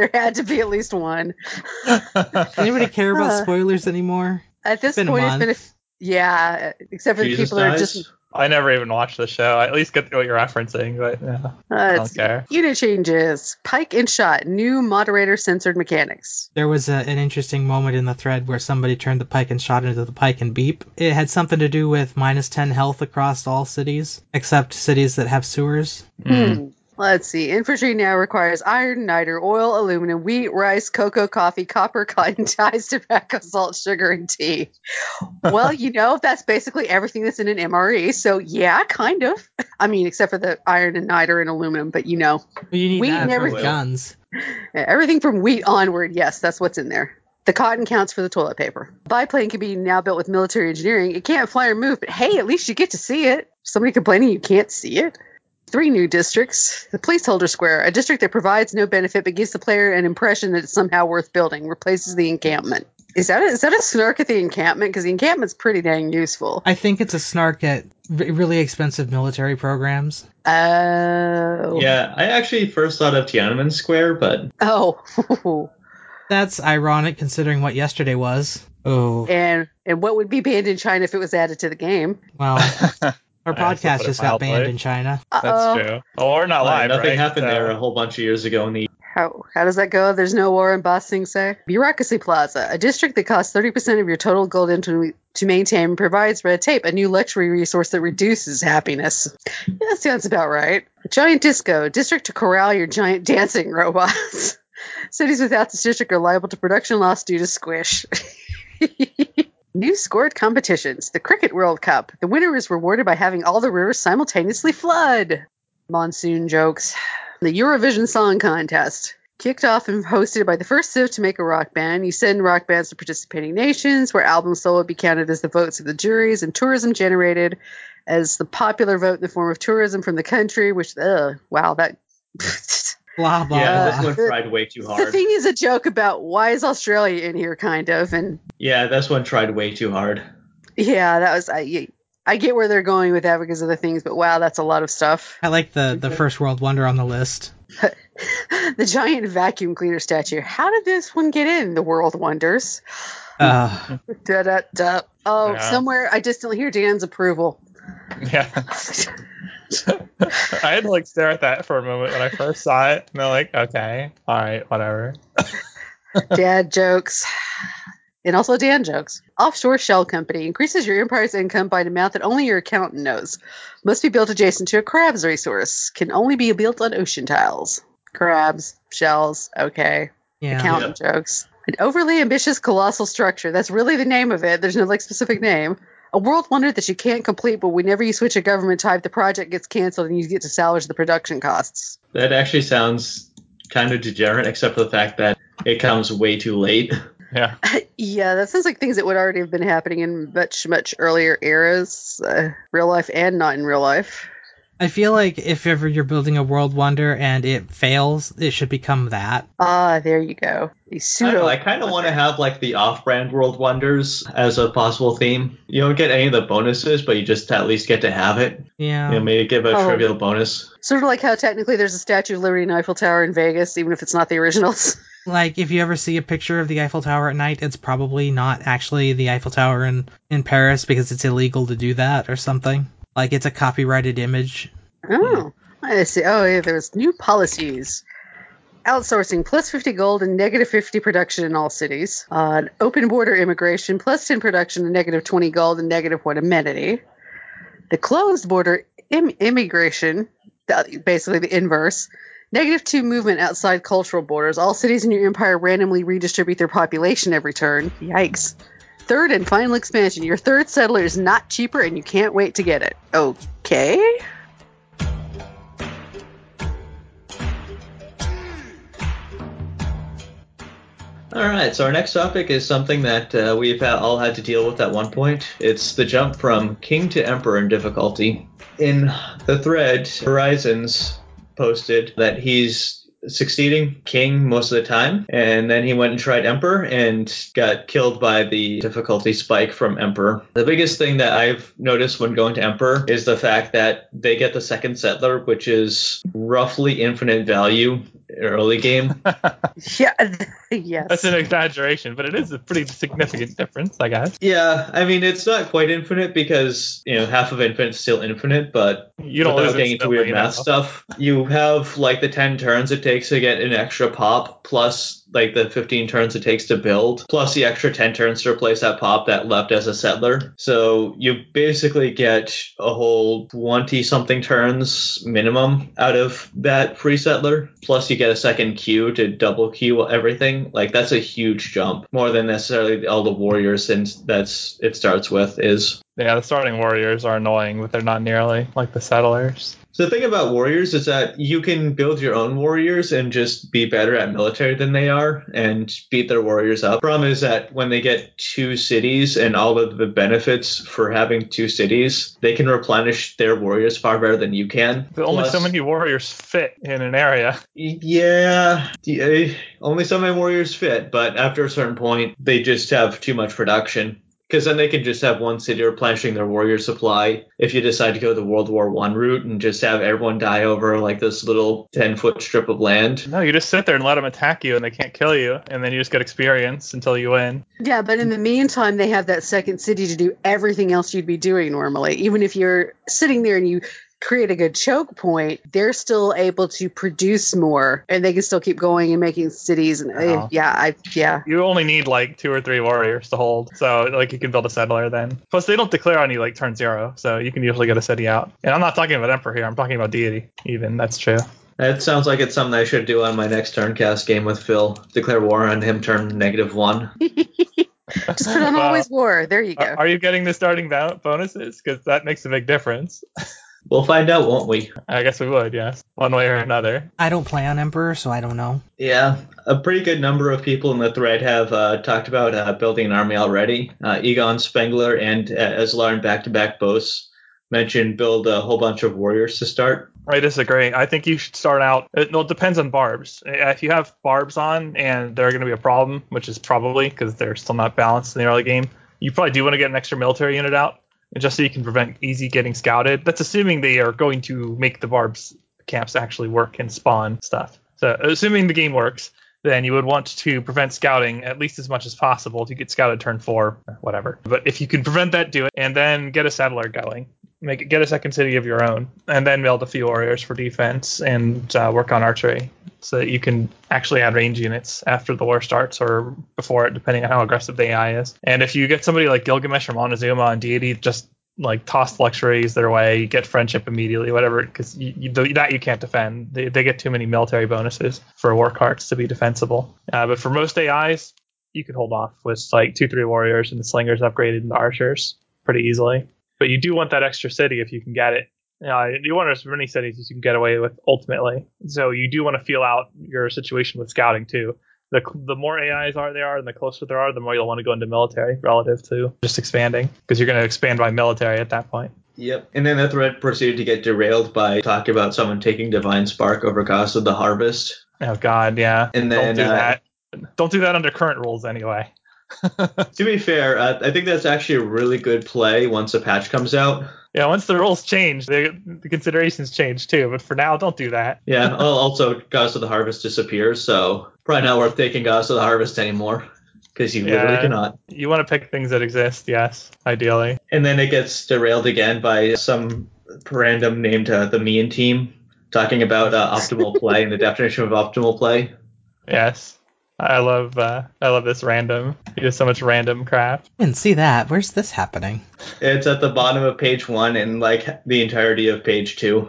Anybody care about spoilers anymore? At this point, it's been except for the people that are just... I never even watched the show. I at least get what you're referencing, but I don't care. Unit changes. Pike and shot. New moderator censored mechanics. There was an interesting moment in the thread where somebody turned the pike and shot into the pike and beep. It had something to do with -10 health across all cities, except cities that have sewers. Let's see. Infantry now requires iron, niter, oil, aluminum, wheat, rice, cocoa, coffee, copper, cotton, dyes, tobacco, salt, sugar, and tea. Well, that's basically everything that's in an MRE. So, yeah, kind of. I mean, except for the iron and niter and aluminum, but you need wheat that and for guns. Everything from wheat onward, yes, that's what's in there. The cotton counts for the toilet paper. Biplane can be now built with military engineering. It can't fly or move, but hey, at least you get to see it. Somebody complaining you can't see it? 3 new districts. The Placeholder Square, a district that provides no benefit but gives the player an impression that it's somehow worth building, replaces the encampment. Is that a snark at the encampment? Because the encampment's pretty dang useful. I think it's a snark at really expensive military programs. Oh. Yeah, I actually first thought of Tiananmen Square, but... Oh. That's ironic considering what yesterday was. Oh. And what would be banned in China if it was added to the game? Well... Our podcast just got banned in China. That's true. Oh, we're not live, Nothing happened there a whole bunch of years ago. How does that go? There's no war in Ba Sing Se? Bureaucracy Plaza, a district that costs 30% of your total gold to maintain, and provides red tape, a new luxury resource that reduces happiness. Yeah, that sounds about right. Giant Disco, a district to corral your giant dancing robots. Cities without this district are liable to production loss due to squish. New scored competitions. The Cricket World Cup. The winner is rewarded by having all the rivers simultaneously flood. Monsoon jokes. The Eurovision Song Contest. Kicked off and hosted by the first Civ to make a rock band. You send rock bands to participating nations, where albums sold would be counted as the votes of the juries, and tourism generated as the popular vote in the form of tourism from the country, which, wow, that... Blah, blah, Yeah, blah. this one tried way too The hard. thing is a joke about why is Australia in here, kind of, and Yeah, this one tried way too hard. yeah, that was... I get where they're going with that because of the things, but wow, that's a lot of stuff. I like the first world wonder on the list. The giant vacuum cleaner statue. How did this one get in? The world wonders. Uh, Da, da, da. Oh, Yeah. somewhere I distantly hear Dan's approval. Yeah. I had to like stare at that for a moment when I first saw it, and I'm like, okay, all right, whatever. Dad jokes. And also Dan jokes. Offshore shell company increases your empire's income by an amount that only your accountant knows. Must be built adjacent to a crabs resource. Can only be built on ocean tiles. Crabs, shells, okay. yeah. Accountant jokes. An overly ambitious colossal structure. That's really the name of it. There's no like specific name. A world wonder that you can't complete, but whenever you switch a government type, the project gets canceled and you get to salvage the production costs. That actually sounds kind of degenerate, except for the fact that it comes way too late. Yeah. Yeah, that sounds like things that would already have been happening in much, much earlier eras, real life and not in real life. I feel like if ever you're building a world wonder and it fails, it should become that. Ah, there you go. The I pseudo. don't know, I kind of want to have like the off-brand World Wonders as a possible theme. You don't get any of the bonuses, but you just at least get to have it. Yeah. You know, maybe give a Oh. trivial bonus. Sort of like how technically there's a Statue of Liberty and Eiffel Tower in Vegas, even if it's not the originals. Like, if you ever see a picture of the Eiffel Tower at night, it's probably not actually the Eiffel Tower in Paris because it's illegal to do that or something. Like, it's a copyrighted image. Oh, I see. Oh, yeah, there's new policies. Outsourcing plus 50 gold and negative 50 production in all cities. Open border immigration plus 10 production and negative 20 gold and negative 1 amenity. The closed border immigration, basically the inverse. Negative 2 movement outside cultural borders. All cities in your empire randomly redistribute their population every turn. Yikes. Third and final expansion. Your third settler is not cheaper and you can't wait to get it. Okay. All right, so our next topic is something that we've all had to deal with at one point. It's the jump from King to Emperor in difficulty. In the thread, Horizons posted that he's succeeding King most of the time, and then he went and tried Emperor and got killed by the difficulty spike from Emperor. The biggest thing that I've noticed when going to Emperor is the fact that they get the second settler, which is roughly infinite value early game. Yeah. Yes. That's an exaggeration, but it is a pretty significant difference, I guess. Yeah, I mean, it's not quite infinite because, you know, half of infinite's still infinite, but You don't without lose getting into instantly, weird you math know. stuff, you have like the 10 turns it takes to get an extra pop, plus like the 15 turns it takes to build, plus the extra 10 turns to replace that pop that left as a settler. So you basically get a whole 20-something turns minimum out of that free settler, plus you get a second queue to double queue everything. Like, that's a huge jump, more than necessarily all the warriors and that's it starts with is. Yeah, the starting warriors are annoying, but they're not nearly like the settlers. So the thing about warriors is that you can build your own warriors and just be better at military than they are and beat their warriors up. Problem is that when they get 2 cities and all of the benefits for having 2 cities, they can replenish their warriors far better than you can. But only Plus- so many warriors fit in an area. Yeah, only so many warriors fit, but after a certain point, they just have too much production. Because then they can just have one city replenishing their warrior supply if you decide to go the World War I route and just have everyone die over like this little 10-foot strip of land. No, you just sit there and let them attack you, and they can't kill you, and then you just get experience until you win. Yeah, but in the meantime, they have that second city to do everything else you'd be doing normally. Even if you're sitting there and you create a good choke point, they're still able to produce more, and they can still keep going and making cities. And Wow. yeah. You only need like 2 or 3 warriors to hold, so like you can build a settler then. Plus, they don't declare on you like turn 0, so you can usually get a city out. And I'm not talking about Emperor here. I'm talking about Deity. Even that's true. That sounds like it's something I should do on my next turncast game with Phil. Declare war on him turn -1. Just put on Well, Always War. There you go. Are you getting the starting bonuses? Because that makes a big difference. We'll find out, won't we? I guess we would, yes. One way or another. I don't play on Emperor, so I don't know. Yeah, a pretty good number of people in the thread have talked about building an army already. Egon Spengler and Eslar in back-to-back boasts mentioned build a whole bunch of warriors to start. I disagree. I think you should start out. It depends on barbs. If you have barbs on and they're going to be a problem, which is probably because they're still not balanced in the early game, you probably do want to get an extra military unit out, just so you can prevent easy getting scouted. That's assuming they are going to make the barbs camps actually work and spawn stuff. So assuming the game works, then you would want to prevent scouting at least as much as possible to get scouted turn 4, whatever. But if you can prevent that, do it, and then get a settler going. Get a second city of your own, and then build a few warriors for defense and work on archery, so that you can actually add range units after the war starts or before it, depending on how aggressive the AI is. And if you get somebody like Gilgamesh or Montezuma on deity, just like toss luxuries their way, you get friendship immediately, whatever, because that you can't defend. They get too many military bonuses for war carts to be defensible. But for most AIs, you can hold off with like 2-3 warriors and the slingers upgraded into archers pretty easily. But you do want that extra city if you can get it. You want as many cities as you can get away with ultimately. So you do want to feel out your situation with scouting too. The more AIs and the closer there are, the more you'll want to go into military relative to just expanding, because you're going to expand by military at that point. Yep. And then the thread proceeded to get derailed by talking about someone taking Divine Spark over Gods of the Harvest. Oh God, yeah. And then, don't do that. Don't do that under current rules anyway. To be fair, I think that's actually a really good play once a patch comes out. Yeah, once the rules change, the considerations change too. But for now, don't do that. Yeah, also, Gods of the Harvest disappears, so probably not worth taking Gods of the Harvest anymore, because you literally cannot. You want to pick things that exist, yes, ideally. And then it gets derailed again by some random named the Mean Team, talking about optimal play and the definition of optimal play. Yes. I love this random. He does so much random crap. Didn't see that. Where's this happening? It's at the bottom of page 1 and like the entirety of page 2.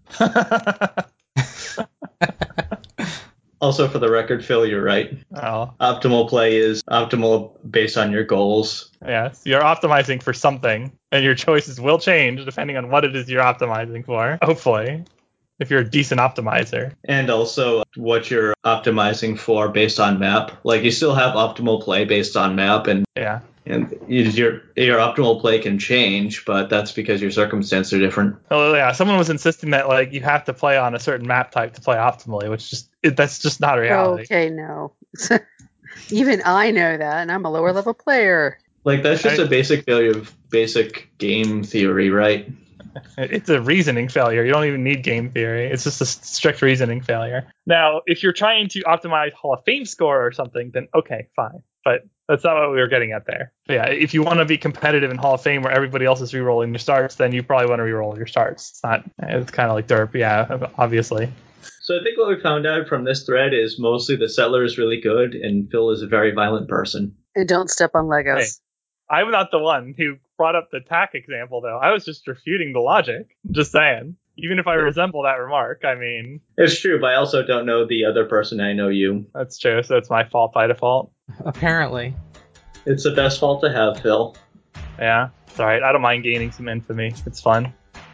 Also, for the record, Phil, you're right. Oh. Optimal play is optimal based on your goals. Yes, you're optimizing for something, and your choices will change depending on what it is you're optimizing for. Hopefully, if you're a decent optimizer. And also what you're optimizing for based on map. Like, you still have optimal play based on map, and yeah. And your optimal play can change, but that's because your circumstances are different. Oh yeah, someone was insisting that like you have to play on a certain map type to play optimally, which that's just not reality. Okay, no. Even I know that, and I'm a lower level player. Like, that's just a basic failure of basic game theory, right? It's a reasoning failure. You don't even need game theory. It's just a strict reasoning failure. Now, if you're trying to optimize Hall of Fame score or something, then okay, fine. But that's not what we were getting at there. But yeah, if you want to be competitive in Hall of Fame where everybody else is rerolling your starts, then you probably want to reroll your starts. It's kind of like derp, yeah, obviously. So I think what we found out from this thread is mostly the settler is really good, and Phil is a very violent person. And don't step on Legos. Hey, I'm not the one who brought up the tack example, though. I was just refuting the logic. Just saying. Even if I resemble that remark, I mean... It's true, but I also don't know the other person. I know you. That's true, so it's my fault by default. Apparently. It's the best fault to have, Phil. Yeah, it's alright. I don't mind gaining some infamy. It's fun.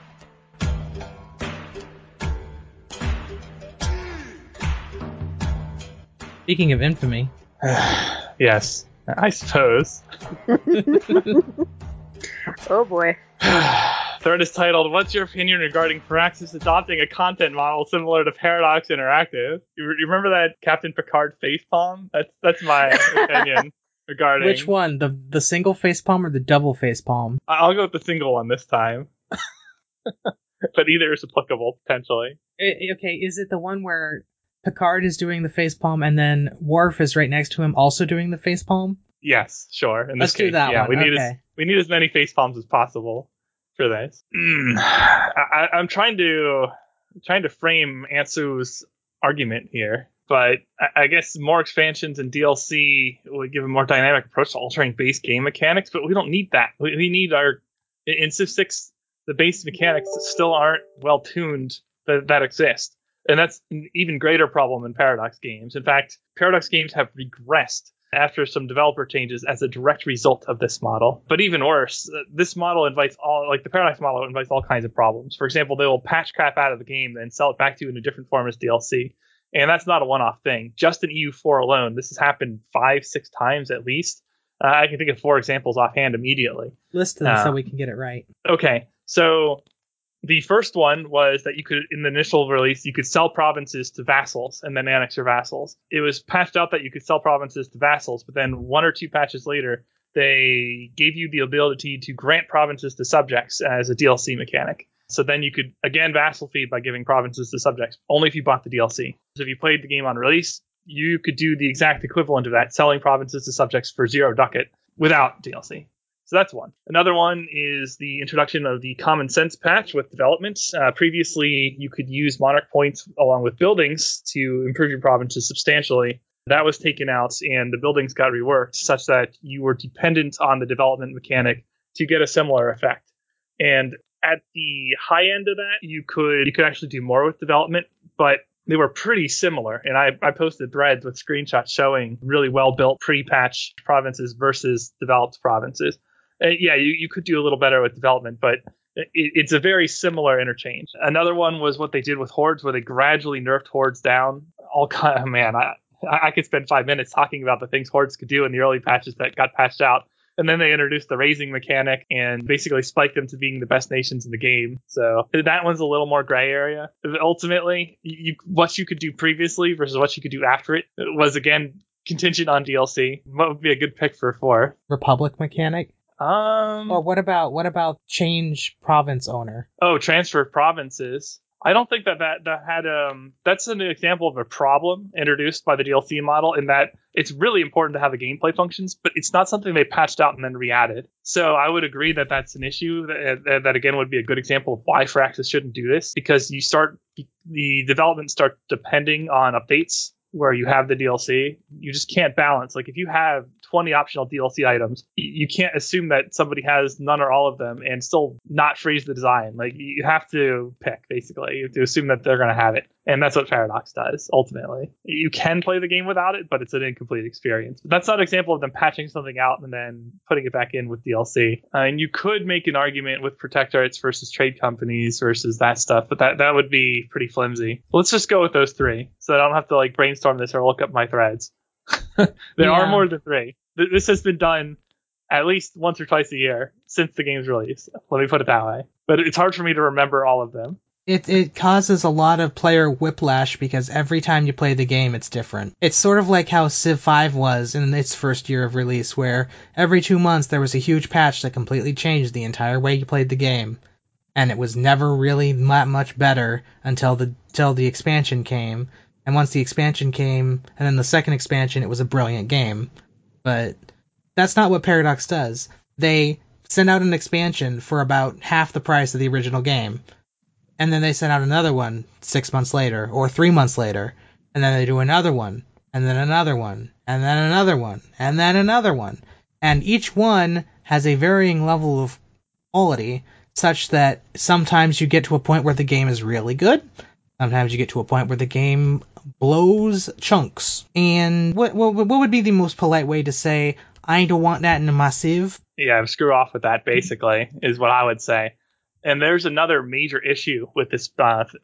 Speaking of infamy. Yes, I suppose. Oh boy. Thread is titled, "What's your opinion regarding Firaxis adopting a content model similar to Paradox Interactive?" You remember that Captain Picard facepalm? That's my opinion regarding... Which one? The single facepalm or the double facepalm? I'll go with the single one this time. But either is applicable, potentially. Okay, is it the one where Picard is doing the facepalm and then Worf is right next to him also doing the facepalm? Yes, sure. In this Let's case, do that one. We need as many facepalms as possible for this. I'm trying to frame Ansu's argument here, but I guess more expansions and DLC would give a more dynamic approach to altering base game mechanics, but we don't need that. We need in Civ 6, the base mechanics still aren't well tuned that exist. And that's an even greater problem in Paradox games. In fact, Paradox games have regressed after some developer changes as a direct result of this model. But even worse, this model invites the Paradox model invites all kinds of problems. For example, they will patch crap out of the game and sell it back to you in a different form as DLC. And that's not a one-off thing. Just in EU4 alone, this has happened 5-6 times at least. I can think of 4 examples offhand immediately. List them so we can get it right. Okay, so the first one was that you could, in the initial release, you could sell provinces to vassals and then annex your vassals. It was patched out that you could sell provinces to vassals, but then 1 or 2 patches later, they gave you the ability to grant provinces to subjects as a DLC mechanic. So then you could, again, vassal feed by giving provinces to subjects, only if you bought the DLC. So if you played the game on release, you could do the exact equivalent of that, selling provinces to subjects for 0 ducat without DLC. So that's one. Another one is the introduction of the Common Sense patch with development. Previously, you could use monarch points along with buildings to improve your provinces substantially. That was taken out, and the buildings got reworked such that you were dependent on the development mechanic to get a similar effect. And at the high end of that, you could actually do more with development, but they were pretty similar. And I posted threads with screenshots showing really well-built pre-patch provinces versus developed provinces. Yeah, you could do a little better with development, but it's a very similar interchange. Another one was what they did with hordes, where they gradually nerfed hordes down. I could spend 5 minutes talking about the things hordes could do in the early patches that got patched out. And then they introduced the raising mechanic and basically spiked them to being the best nations in the game. So that one's a little more gray area. Ultimately, what you could do previously versus what you could do after it was, again, contingent on DLC. What would be a good pick for 4? Republic mechanic? Or what about change province owner? Oh, transfer provinces. I don't think that had that's an example of a problem introduced by the DLC model, in that it's really important to have the gameplay functions, but it's not something they patched out and then re-added. So I would agree that that's an issue that again would be a good example of why Firaxis shouldn't do this, because the development starts depending on updates where you have the DLC. You just can't balance. Like, if you have 20 optional DLC items, you can't assume that somebody has none or all of them and still not freeze the design. Like, you have to pick, basically. You have to assume that they're going to have it. And that's what Paradox does, ultimately. You can play the game without it, but it's an incomplete experience. But that's not an example of them patching something out and then putting it back in with DLC. And you could make an argument with protectorates versus trade companies versus that stuff, but that would be pretty flimsy. Let's just go with those 3, so I don't have to brainstorm this or look up my threads. There are more than 3. This has been done at least once or twice a year since the game's release. Let me put it that way. But it's hard for me to remember all of them. It causes a lot of player whiplash because every time you play the game, it's different. It's sort of like how Civ 5 was in its first year of release, where every 2 months there was a huge patch that completely changed the entire way you played the game. And it was never really that much better until the expansion came. And once the expansion came, and then the second expansion, it was a brilliant game. But that's not what Paradox does. They send out an expansion for about half the price of the original game. And then they send out another one 6 months later, or 3 months later. And then they do another one, and then another one, and then another one, and then another one. And each one has a varying level of quality, such that sometimes you get to a point where the game is really good. Sometimes you get to a point where the game blows chunks. And what would be the most polite way to say, I don't want that in my Civ? Yeah, screw off with that, basically, is what I would say. And there's another major issue with this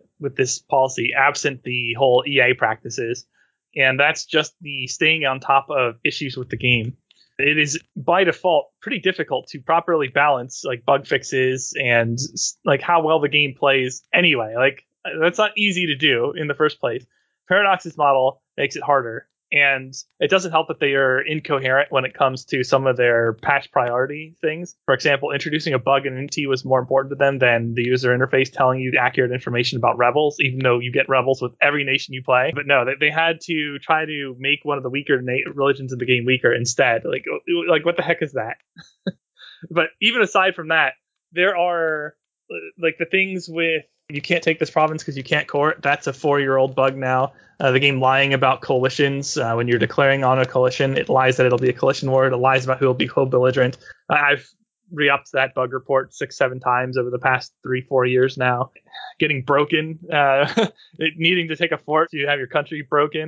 policy, absent the whole EA practices, and that's just the staying on top of issues with the game. It is by default pretty difficult to properly balance bug fixes and how well the game plays anyway. That's not easy to do in the first place. Paradox's model makes it harder. And it doesn't help that they are incoherent when it comes to some of their patch priority things. For example, introducing a bug in NT was more important to them than the user interface telling you accurate information about rebels, even though you get rebels with every nation you play. But no, they had to try to make one of the weaker religions in the game weaker instead. What the heck is that? But even aside from that, there are the things with you can't take this province because you can't court. That's a 4-year-old bug now. The game lying about coalitions. When you're declaring on a coalition, it lies that it'll be a coalition war. It lies about who will be co-belligerent. I've re-upped that bug report 6-7 times over the past 3-4 years now. Getting broken, needing to take a fort to have your country broken.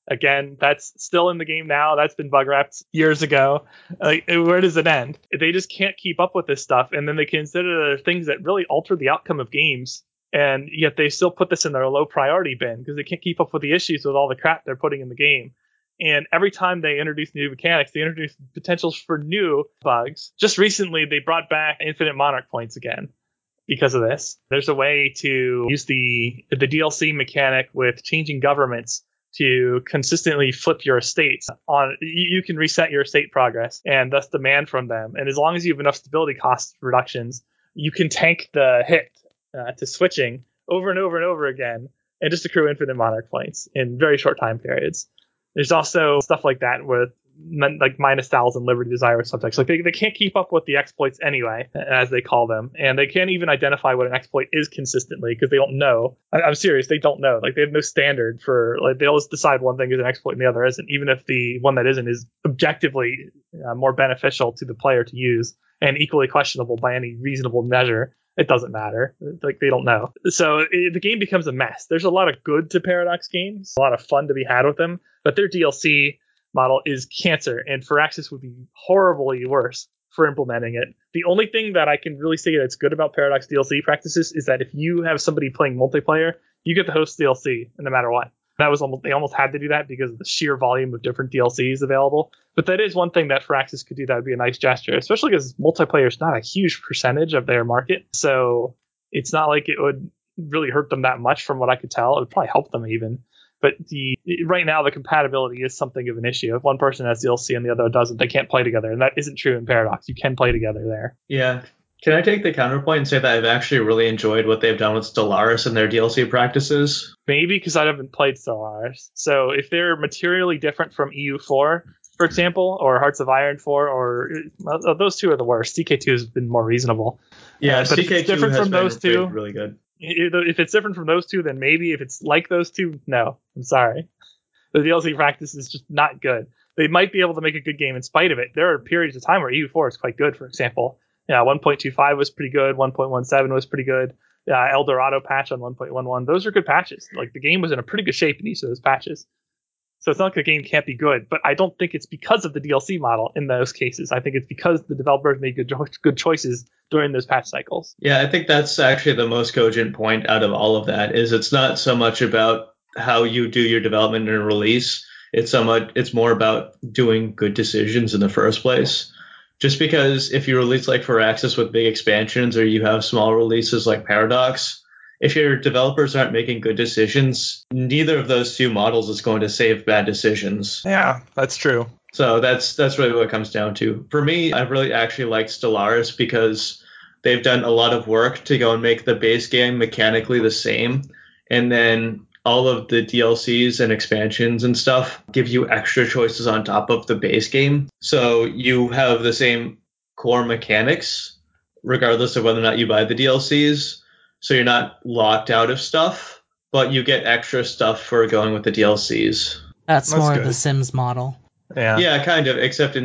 Again, that's still in the game now. That's been bug wrapped years ago. Like, where does it end? They just can't keep up with this stuff, and then they consider things that really alter the outcome of games, and yet they still put this in their low priority bin because they can't keep up with the issues with all the crap they're putting in the game. And every time they introduce new mechanics, they introduce potentials for new bugs. Just recently, they brought back infinite monarch points again because of this. There's a way to use the DLC mechanic with changing governments to consistently flip your estates on. You can reset your estate progress and thus demand from them. And as long as you have enough stability cost reductions, you can tank the hit to switching over and over and over again and just accrue infinite monarch points in very short time periods. There's also stuff like that with like -1,000 Liberty Desire subjects. Like they can't keep up with the exploits anyway, as they call them, and they can't even identify what an exploit is consistently because they don't know. I'm serious, they don't know. Like they have no standard for, like, they always decide one thing is an exploit and the other isn't, even if the one that isn't is objectively more beneficial to the player to use and equally questionable by any reasonable measure. It doesn't matter. Like, they don't know. So the game becomes a mess. There's a lot of good to Paradox games, a lot of fun to be had with them, but their DLC model is cancer, and Firaxis would be horribly worse for implementing it. The only thing that I can really say that's good about Paradox DLC practices is that if you have somebody playing multiplayer, you get the host DLC no matter what. They almost had to do that because of the sheer volume of different DLCs available. But that is one thing that Firaxis could do that would be a nice gesture, especially because multiplayer is not a huge percentage of their market. So it's not like it would really hurt them that much from what I could tell. It would probably help them even. But right now, the compatibility is something of an issue. If one person has DLC and the other doesn't, they can't play together. And that isn't true in Paradox. You can play together there. Yeah. Can I take the counterpoint and say that I've actually really enjoyed what they've done with Stellaris and their DLC practices? Maybe because I haven't played Stellaris. So if they're materially different from EU4, for example, or Hearts of Iron 4, or those two are the worst. CK2 has been more reasonable. Yeah, but if it's different from those two, really good. If it's different from those two, then maybe. If it's like those two, no. I'm sorry. The DLC practice is just not good. They might be able to make a good game in spite of it. There are periods of time where EU4 is quite good, for example. Yeah, 1.25 was pretty good. 1.17 was pretty good. El Dorado patch on 1.11. Those are good patches. Like, the game was in a pretty good shape in each of those patches. So it's not like the game can't be good, but I don't think it's because of the DLC model in those cases. I think it's because the developers made good choices during those patch cycles. Yeah, I think that's actually the most cogent point out of all of that, is it's not so much about how you do your development and release. It's more about doing good decisions in the first place. Just because if you release like Firaxis with big expansions, or you have small releases like Paradox, if your developers aren't making good decisions, neither of those two models is going to save bad decisions. Yeah, that's true. So that's really what it comes down to. For me, I've really actually liked Stellaris because they've done a lot of work to go and make the base game mechanically the same. And then all of the DLCs and expansions and stuff give you extra choices on top of the base game. So you have the same core mechanics, regardless of whether or not you buy the DLCs. So you're not locked out of stuff, but you get extra stuff for going with the DLCs. That's more of the Sims model. Yeah, kind of, except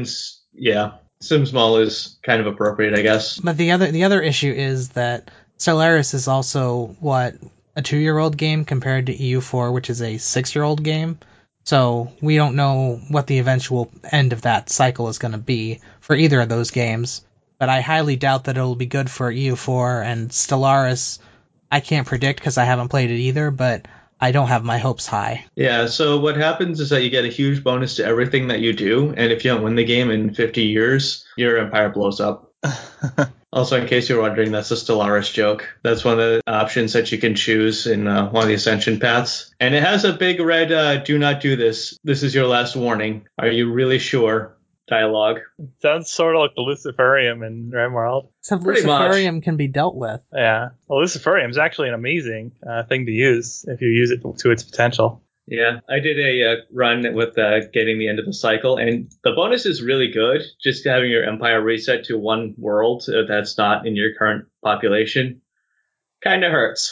Sims model is kind of appropriate, I guess. But the other issue is that Stellaris is also, a 2-year-old game compared to EU4, which is a 6-year-old game. So we don't know what the eventual end of that cycle is going to be for either of those games. But I highly doubt that it'll be good for EU4, and Stellaris I can't predict because I haven't played it either, but I don't have my hopes high. Yeah, so what happens is that you get a huge bonus to everything that you do, and if you don't win the game in 50 years, your empire blows up. Also, in case you're wondering, that's a Stellaris joke. That's one of the options that you can choose in one of the Ascension paths. And it has a big red, do not do this. This is your last warning. Are you really sure? Dialogue. Sounds sort of like the Luciferium in RimWorld. So Luciferium can be dealt with. Yeah. Well, Luciferium is actually an amazing thing to use if you use it to its potential. Yeah, I did a run with getting the end of the cycle, and the bonus is really good. Just having your empire reset to one world that's not in your current population kind of hurts.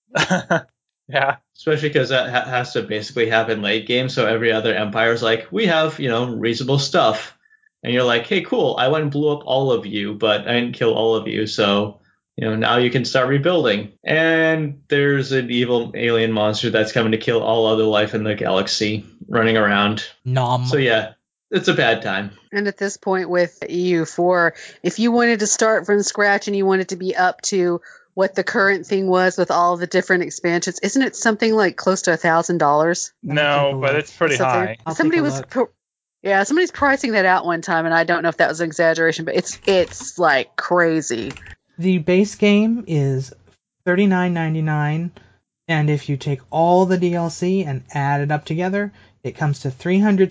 Yeah. Especially because that has to basically happen late game, so every other empire is like, we have, reasonable stuff. And you're like, hey, cool, I went and blew up all of you, but I didn't kill all of you, so, Now you can start rebuilding. And there's an evil alien monster that's coming to kill all other life in the galaxy running around. Nom. So yeah, it's a bad time. And at this point with EU4, if you wanted to start from scratch and you wanted to be up to what the current thing was with all the different expansions, isn't it something like close to $1,000? No, but it's pretty high. Somebody was somebody's pricing that out one time, and I don't know if that was an exaggeration, but it's like crazy. The base game is $39.99, and if you take all the DLC and add it up together, it comes to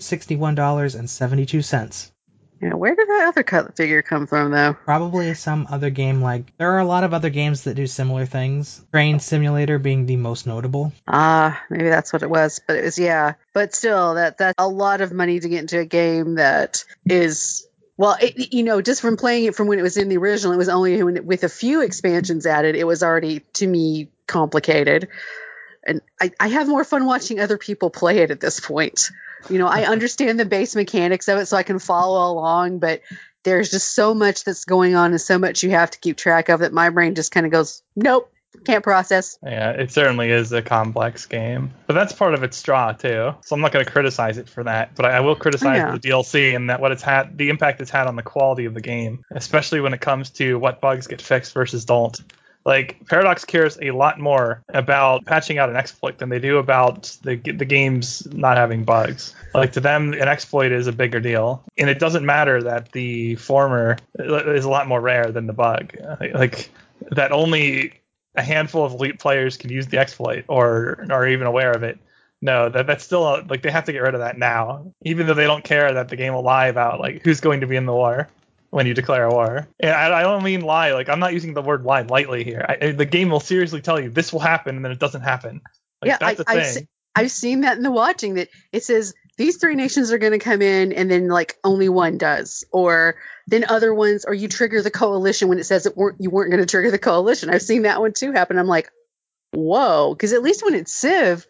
$361.72. Yeah, where did that other cut figure come from, though? Probably some other game there are a lot of other games that do similar things. Train Simulator being the most notable. Maybe that's what it was. But it was, yeah. But still, that's a lot of money to get into a game that is... Well, just from playing it from when it was in the original, it was only with a few expansions added, it was already, to me, complicated. And I have more fun watching other people play it at this point. I understand the base mechanics of it, so I can follow along, but there's just so much that's going on and so much you have to keep track of that my brain just kind of goes, nope, can't process. Yeah, it certainly is a complex game. But that's part of its draw, too. So I'm not going to criticize it for that. But I will criticize the DLC and that the impact it's had on the quality of the game, especially when it comes to what bugs get fixed versus don't. Like, Paradox cares a lot more about patching out an exploit than they do about the games not having bugs. Like, to them, an exploit is a bigger deal. And it doesn't matter that the former is a lot more rare than the bug. Like, that only a handful of elite players can use the exploit or are even aware of it. No, that's still, like, they have to get rid of that now. Even though they don't care that the game will lie about, like, who's going to be in the war when you declare a war. And I don't mean lie. Like, I'm not using the word lie lightly here. The game will seriously tell you this will happen, and then it doesn't happen. Like, that's the thing. I've seen that in the watching, that it says these 3 nations are going to come in, and then like only one does, or then other ones, or you trigger the coalition when it says you weren't going to trigger the coalition. I've seen that one too happen. I'm like, whoa, because at least when it's Civ,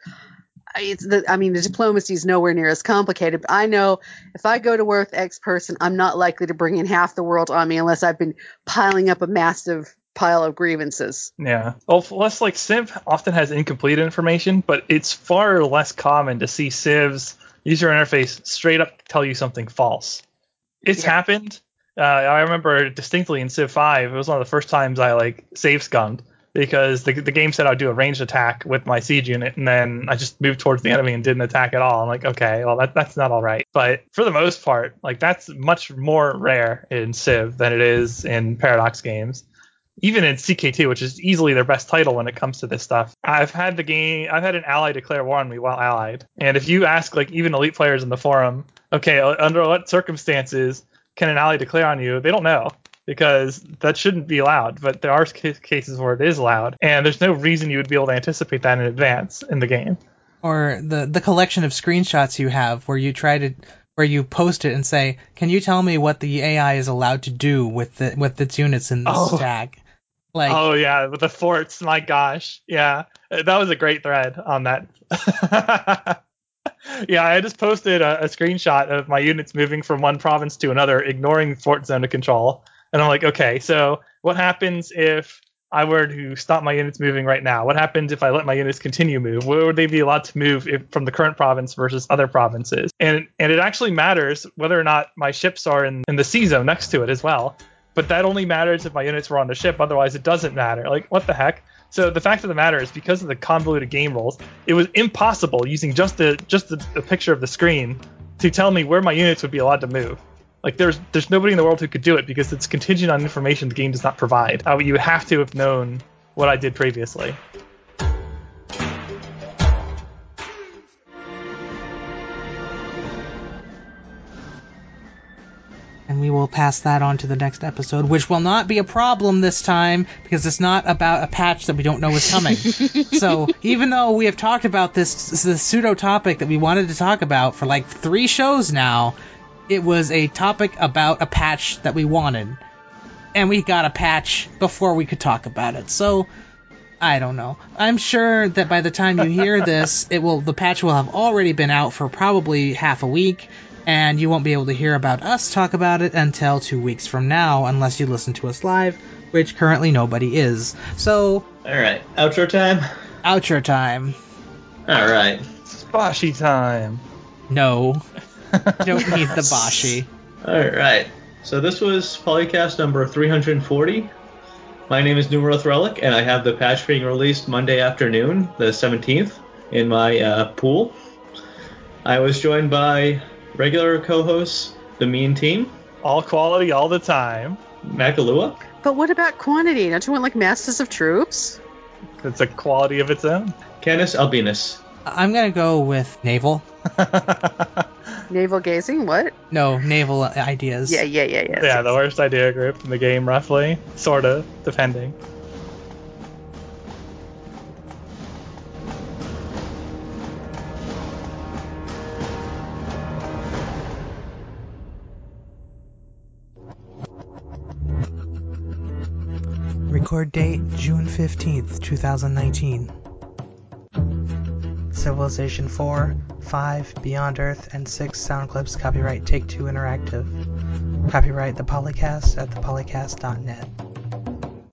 the diplomacy is nowhere near as complicated. But I know if I go to war with X person, I'm not likely to bring in half the world on me unless I've been piling up a massive pile of grievances. Yeah. Well, less like Civ often has incomplete information, but it's far less common to see Civ's user interface straight up tell you something false. It's happened. I remember distinctly in Civ 5, it was one of the first times I save scummed, because the game said I'd do a ranged attack with my siege unit, and then I just moved towards the enemy and didn't attack at all. I'm like, okay, well, that's not all right. But for the most part, that's much more rare in Civ than it is in Paradox games. Even in CK2, which is easily their best title when it comes to this stuff. I've had an ally declare war on me while allied. And if you ask even elite players in the forum, okay, under what circumstances can an ally declare on you? They don't know, because that shouldn't be allowed, but there are cases where it is allowed, and there's no reason you would be able to anticipate that in advance in the game. Or the collection of screenshots you have where you post it and say, can you tell me what the AI is allowed to do with its units in this tag? Oh yeah, with the forts, my gosh. Yeah, that was a great thread on that. Yeah, I just posted a screenshot of my units moving from one province to another, ignoring fort zone of control. And I'm like, okay, so what happens if I were to stop my units moving right now? What happens if I let my units continue move? Where would they be allowed to move from the current province versus other provinces? And it actually matters whether or not my ships are in the C zone next to it as well. But that only matters if my units were on the ship. Otherwise, it doesn't matter. Like, what the heck? So the fact of the matter is, because of the convoluted game rules, it was impossible using just a picture of the screen to tell me where my units would be allowed to move. Like, there's nobody in the world who could do it, because it's contingent on information the game does not provide. You would have to have known what I did previously. And we will pass that on to the next episode, which will not be a problem this time, because it's not about a patch that we don't know is coming. So even though we have talked about this pseudo topic that we wanted to talk about for 3 shows now, it was a topic about a patch that we wanted. And we got a patch before we could talk about it. So I don't know. I'm sure that by the time you hear this, the patch will have already been out for probably half a week. And you won't be able to hear about us talk about it until 2 weeks from now, unless you listen to us live, which currently nobody is. So, All right, outro time. outro time. All right. Spashy time. No, you don't need the Bashi. All right. So this was Polycast number 340. My name is Numeroth Relic, and I have the patch being released Monday afternoon, the 17th, in my pool. I was joined by regular co-hosts, the Mean Team, All quality, all the time. Makalua, But what about quantity? Don't you want like masses of troops? It's a quality of its own. Canis Albinus. I'm gonna go with naval. Navel gazing? What? No, naval ideas. Yeah. Yeah, the worst idea group in the game, roughly. Sorta, depending. Record date June 15th, 2019. Civilization 4, 5, Beyond Earth, and 6 sound clips copyright Take-Two Interactive. Copyright The Polycast at thepolycast.net.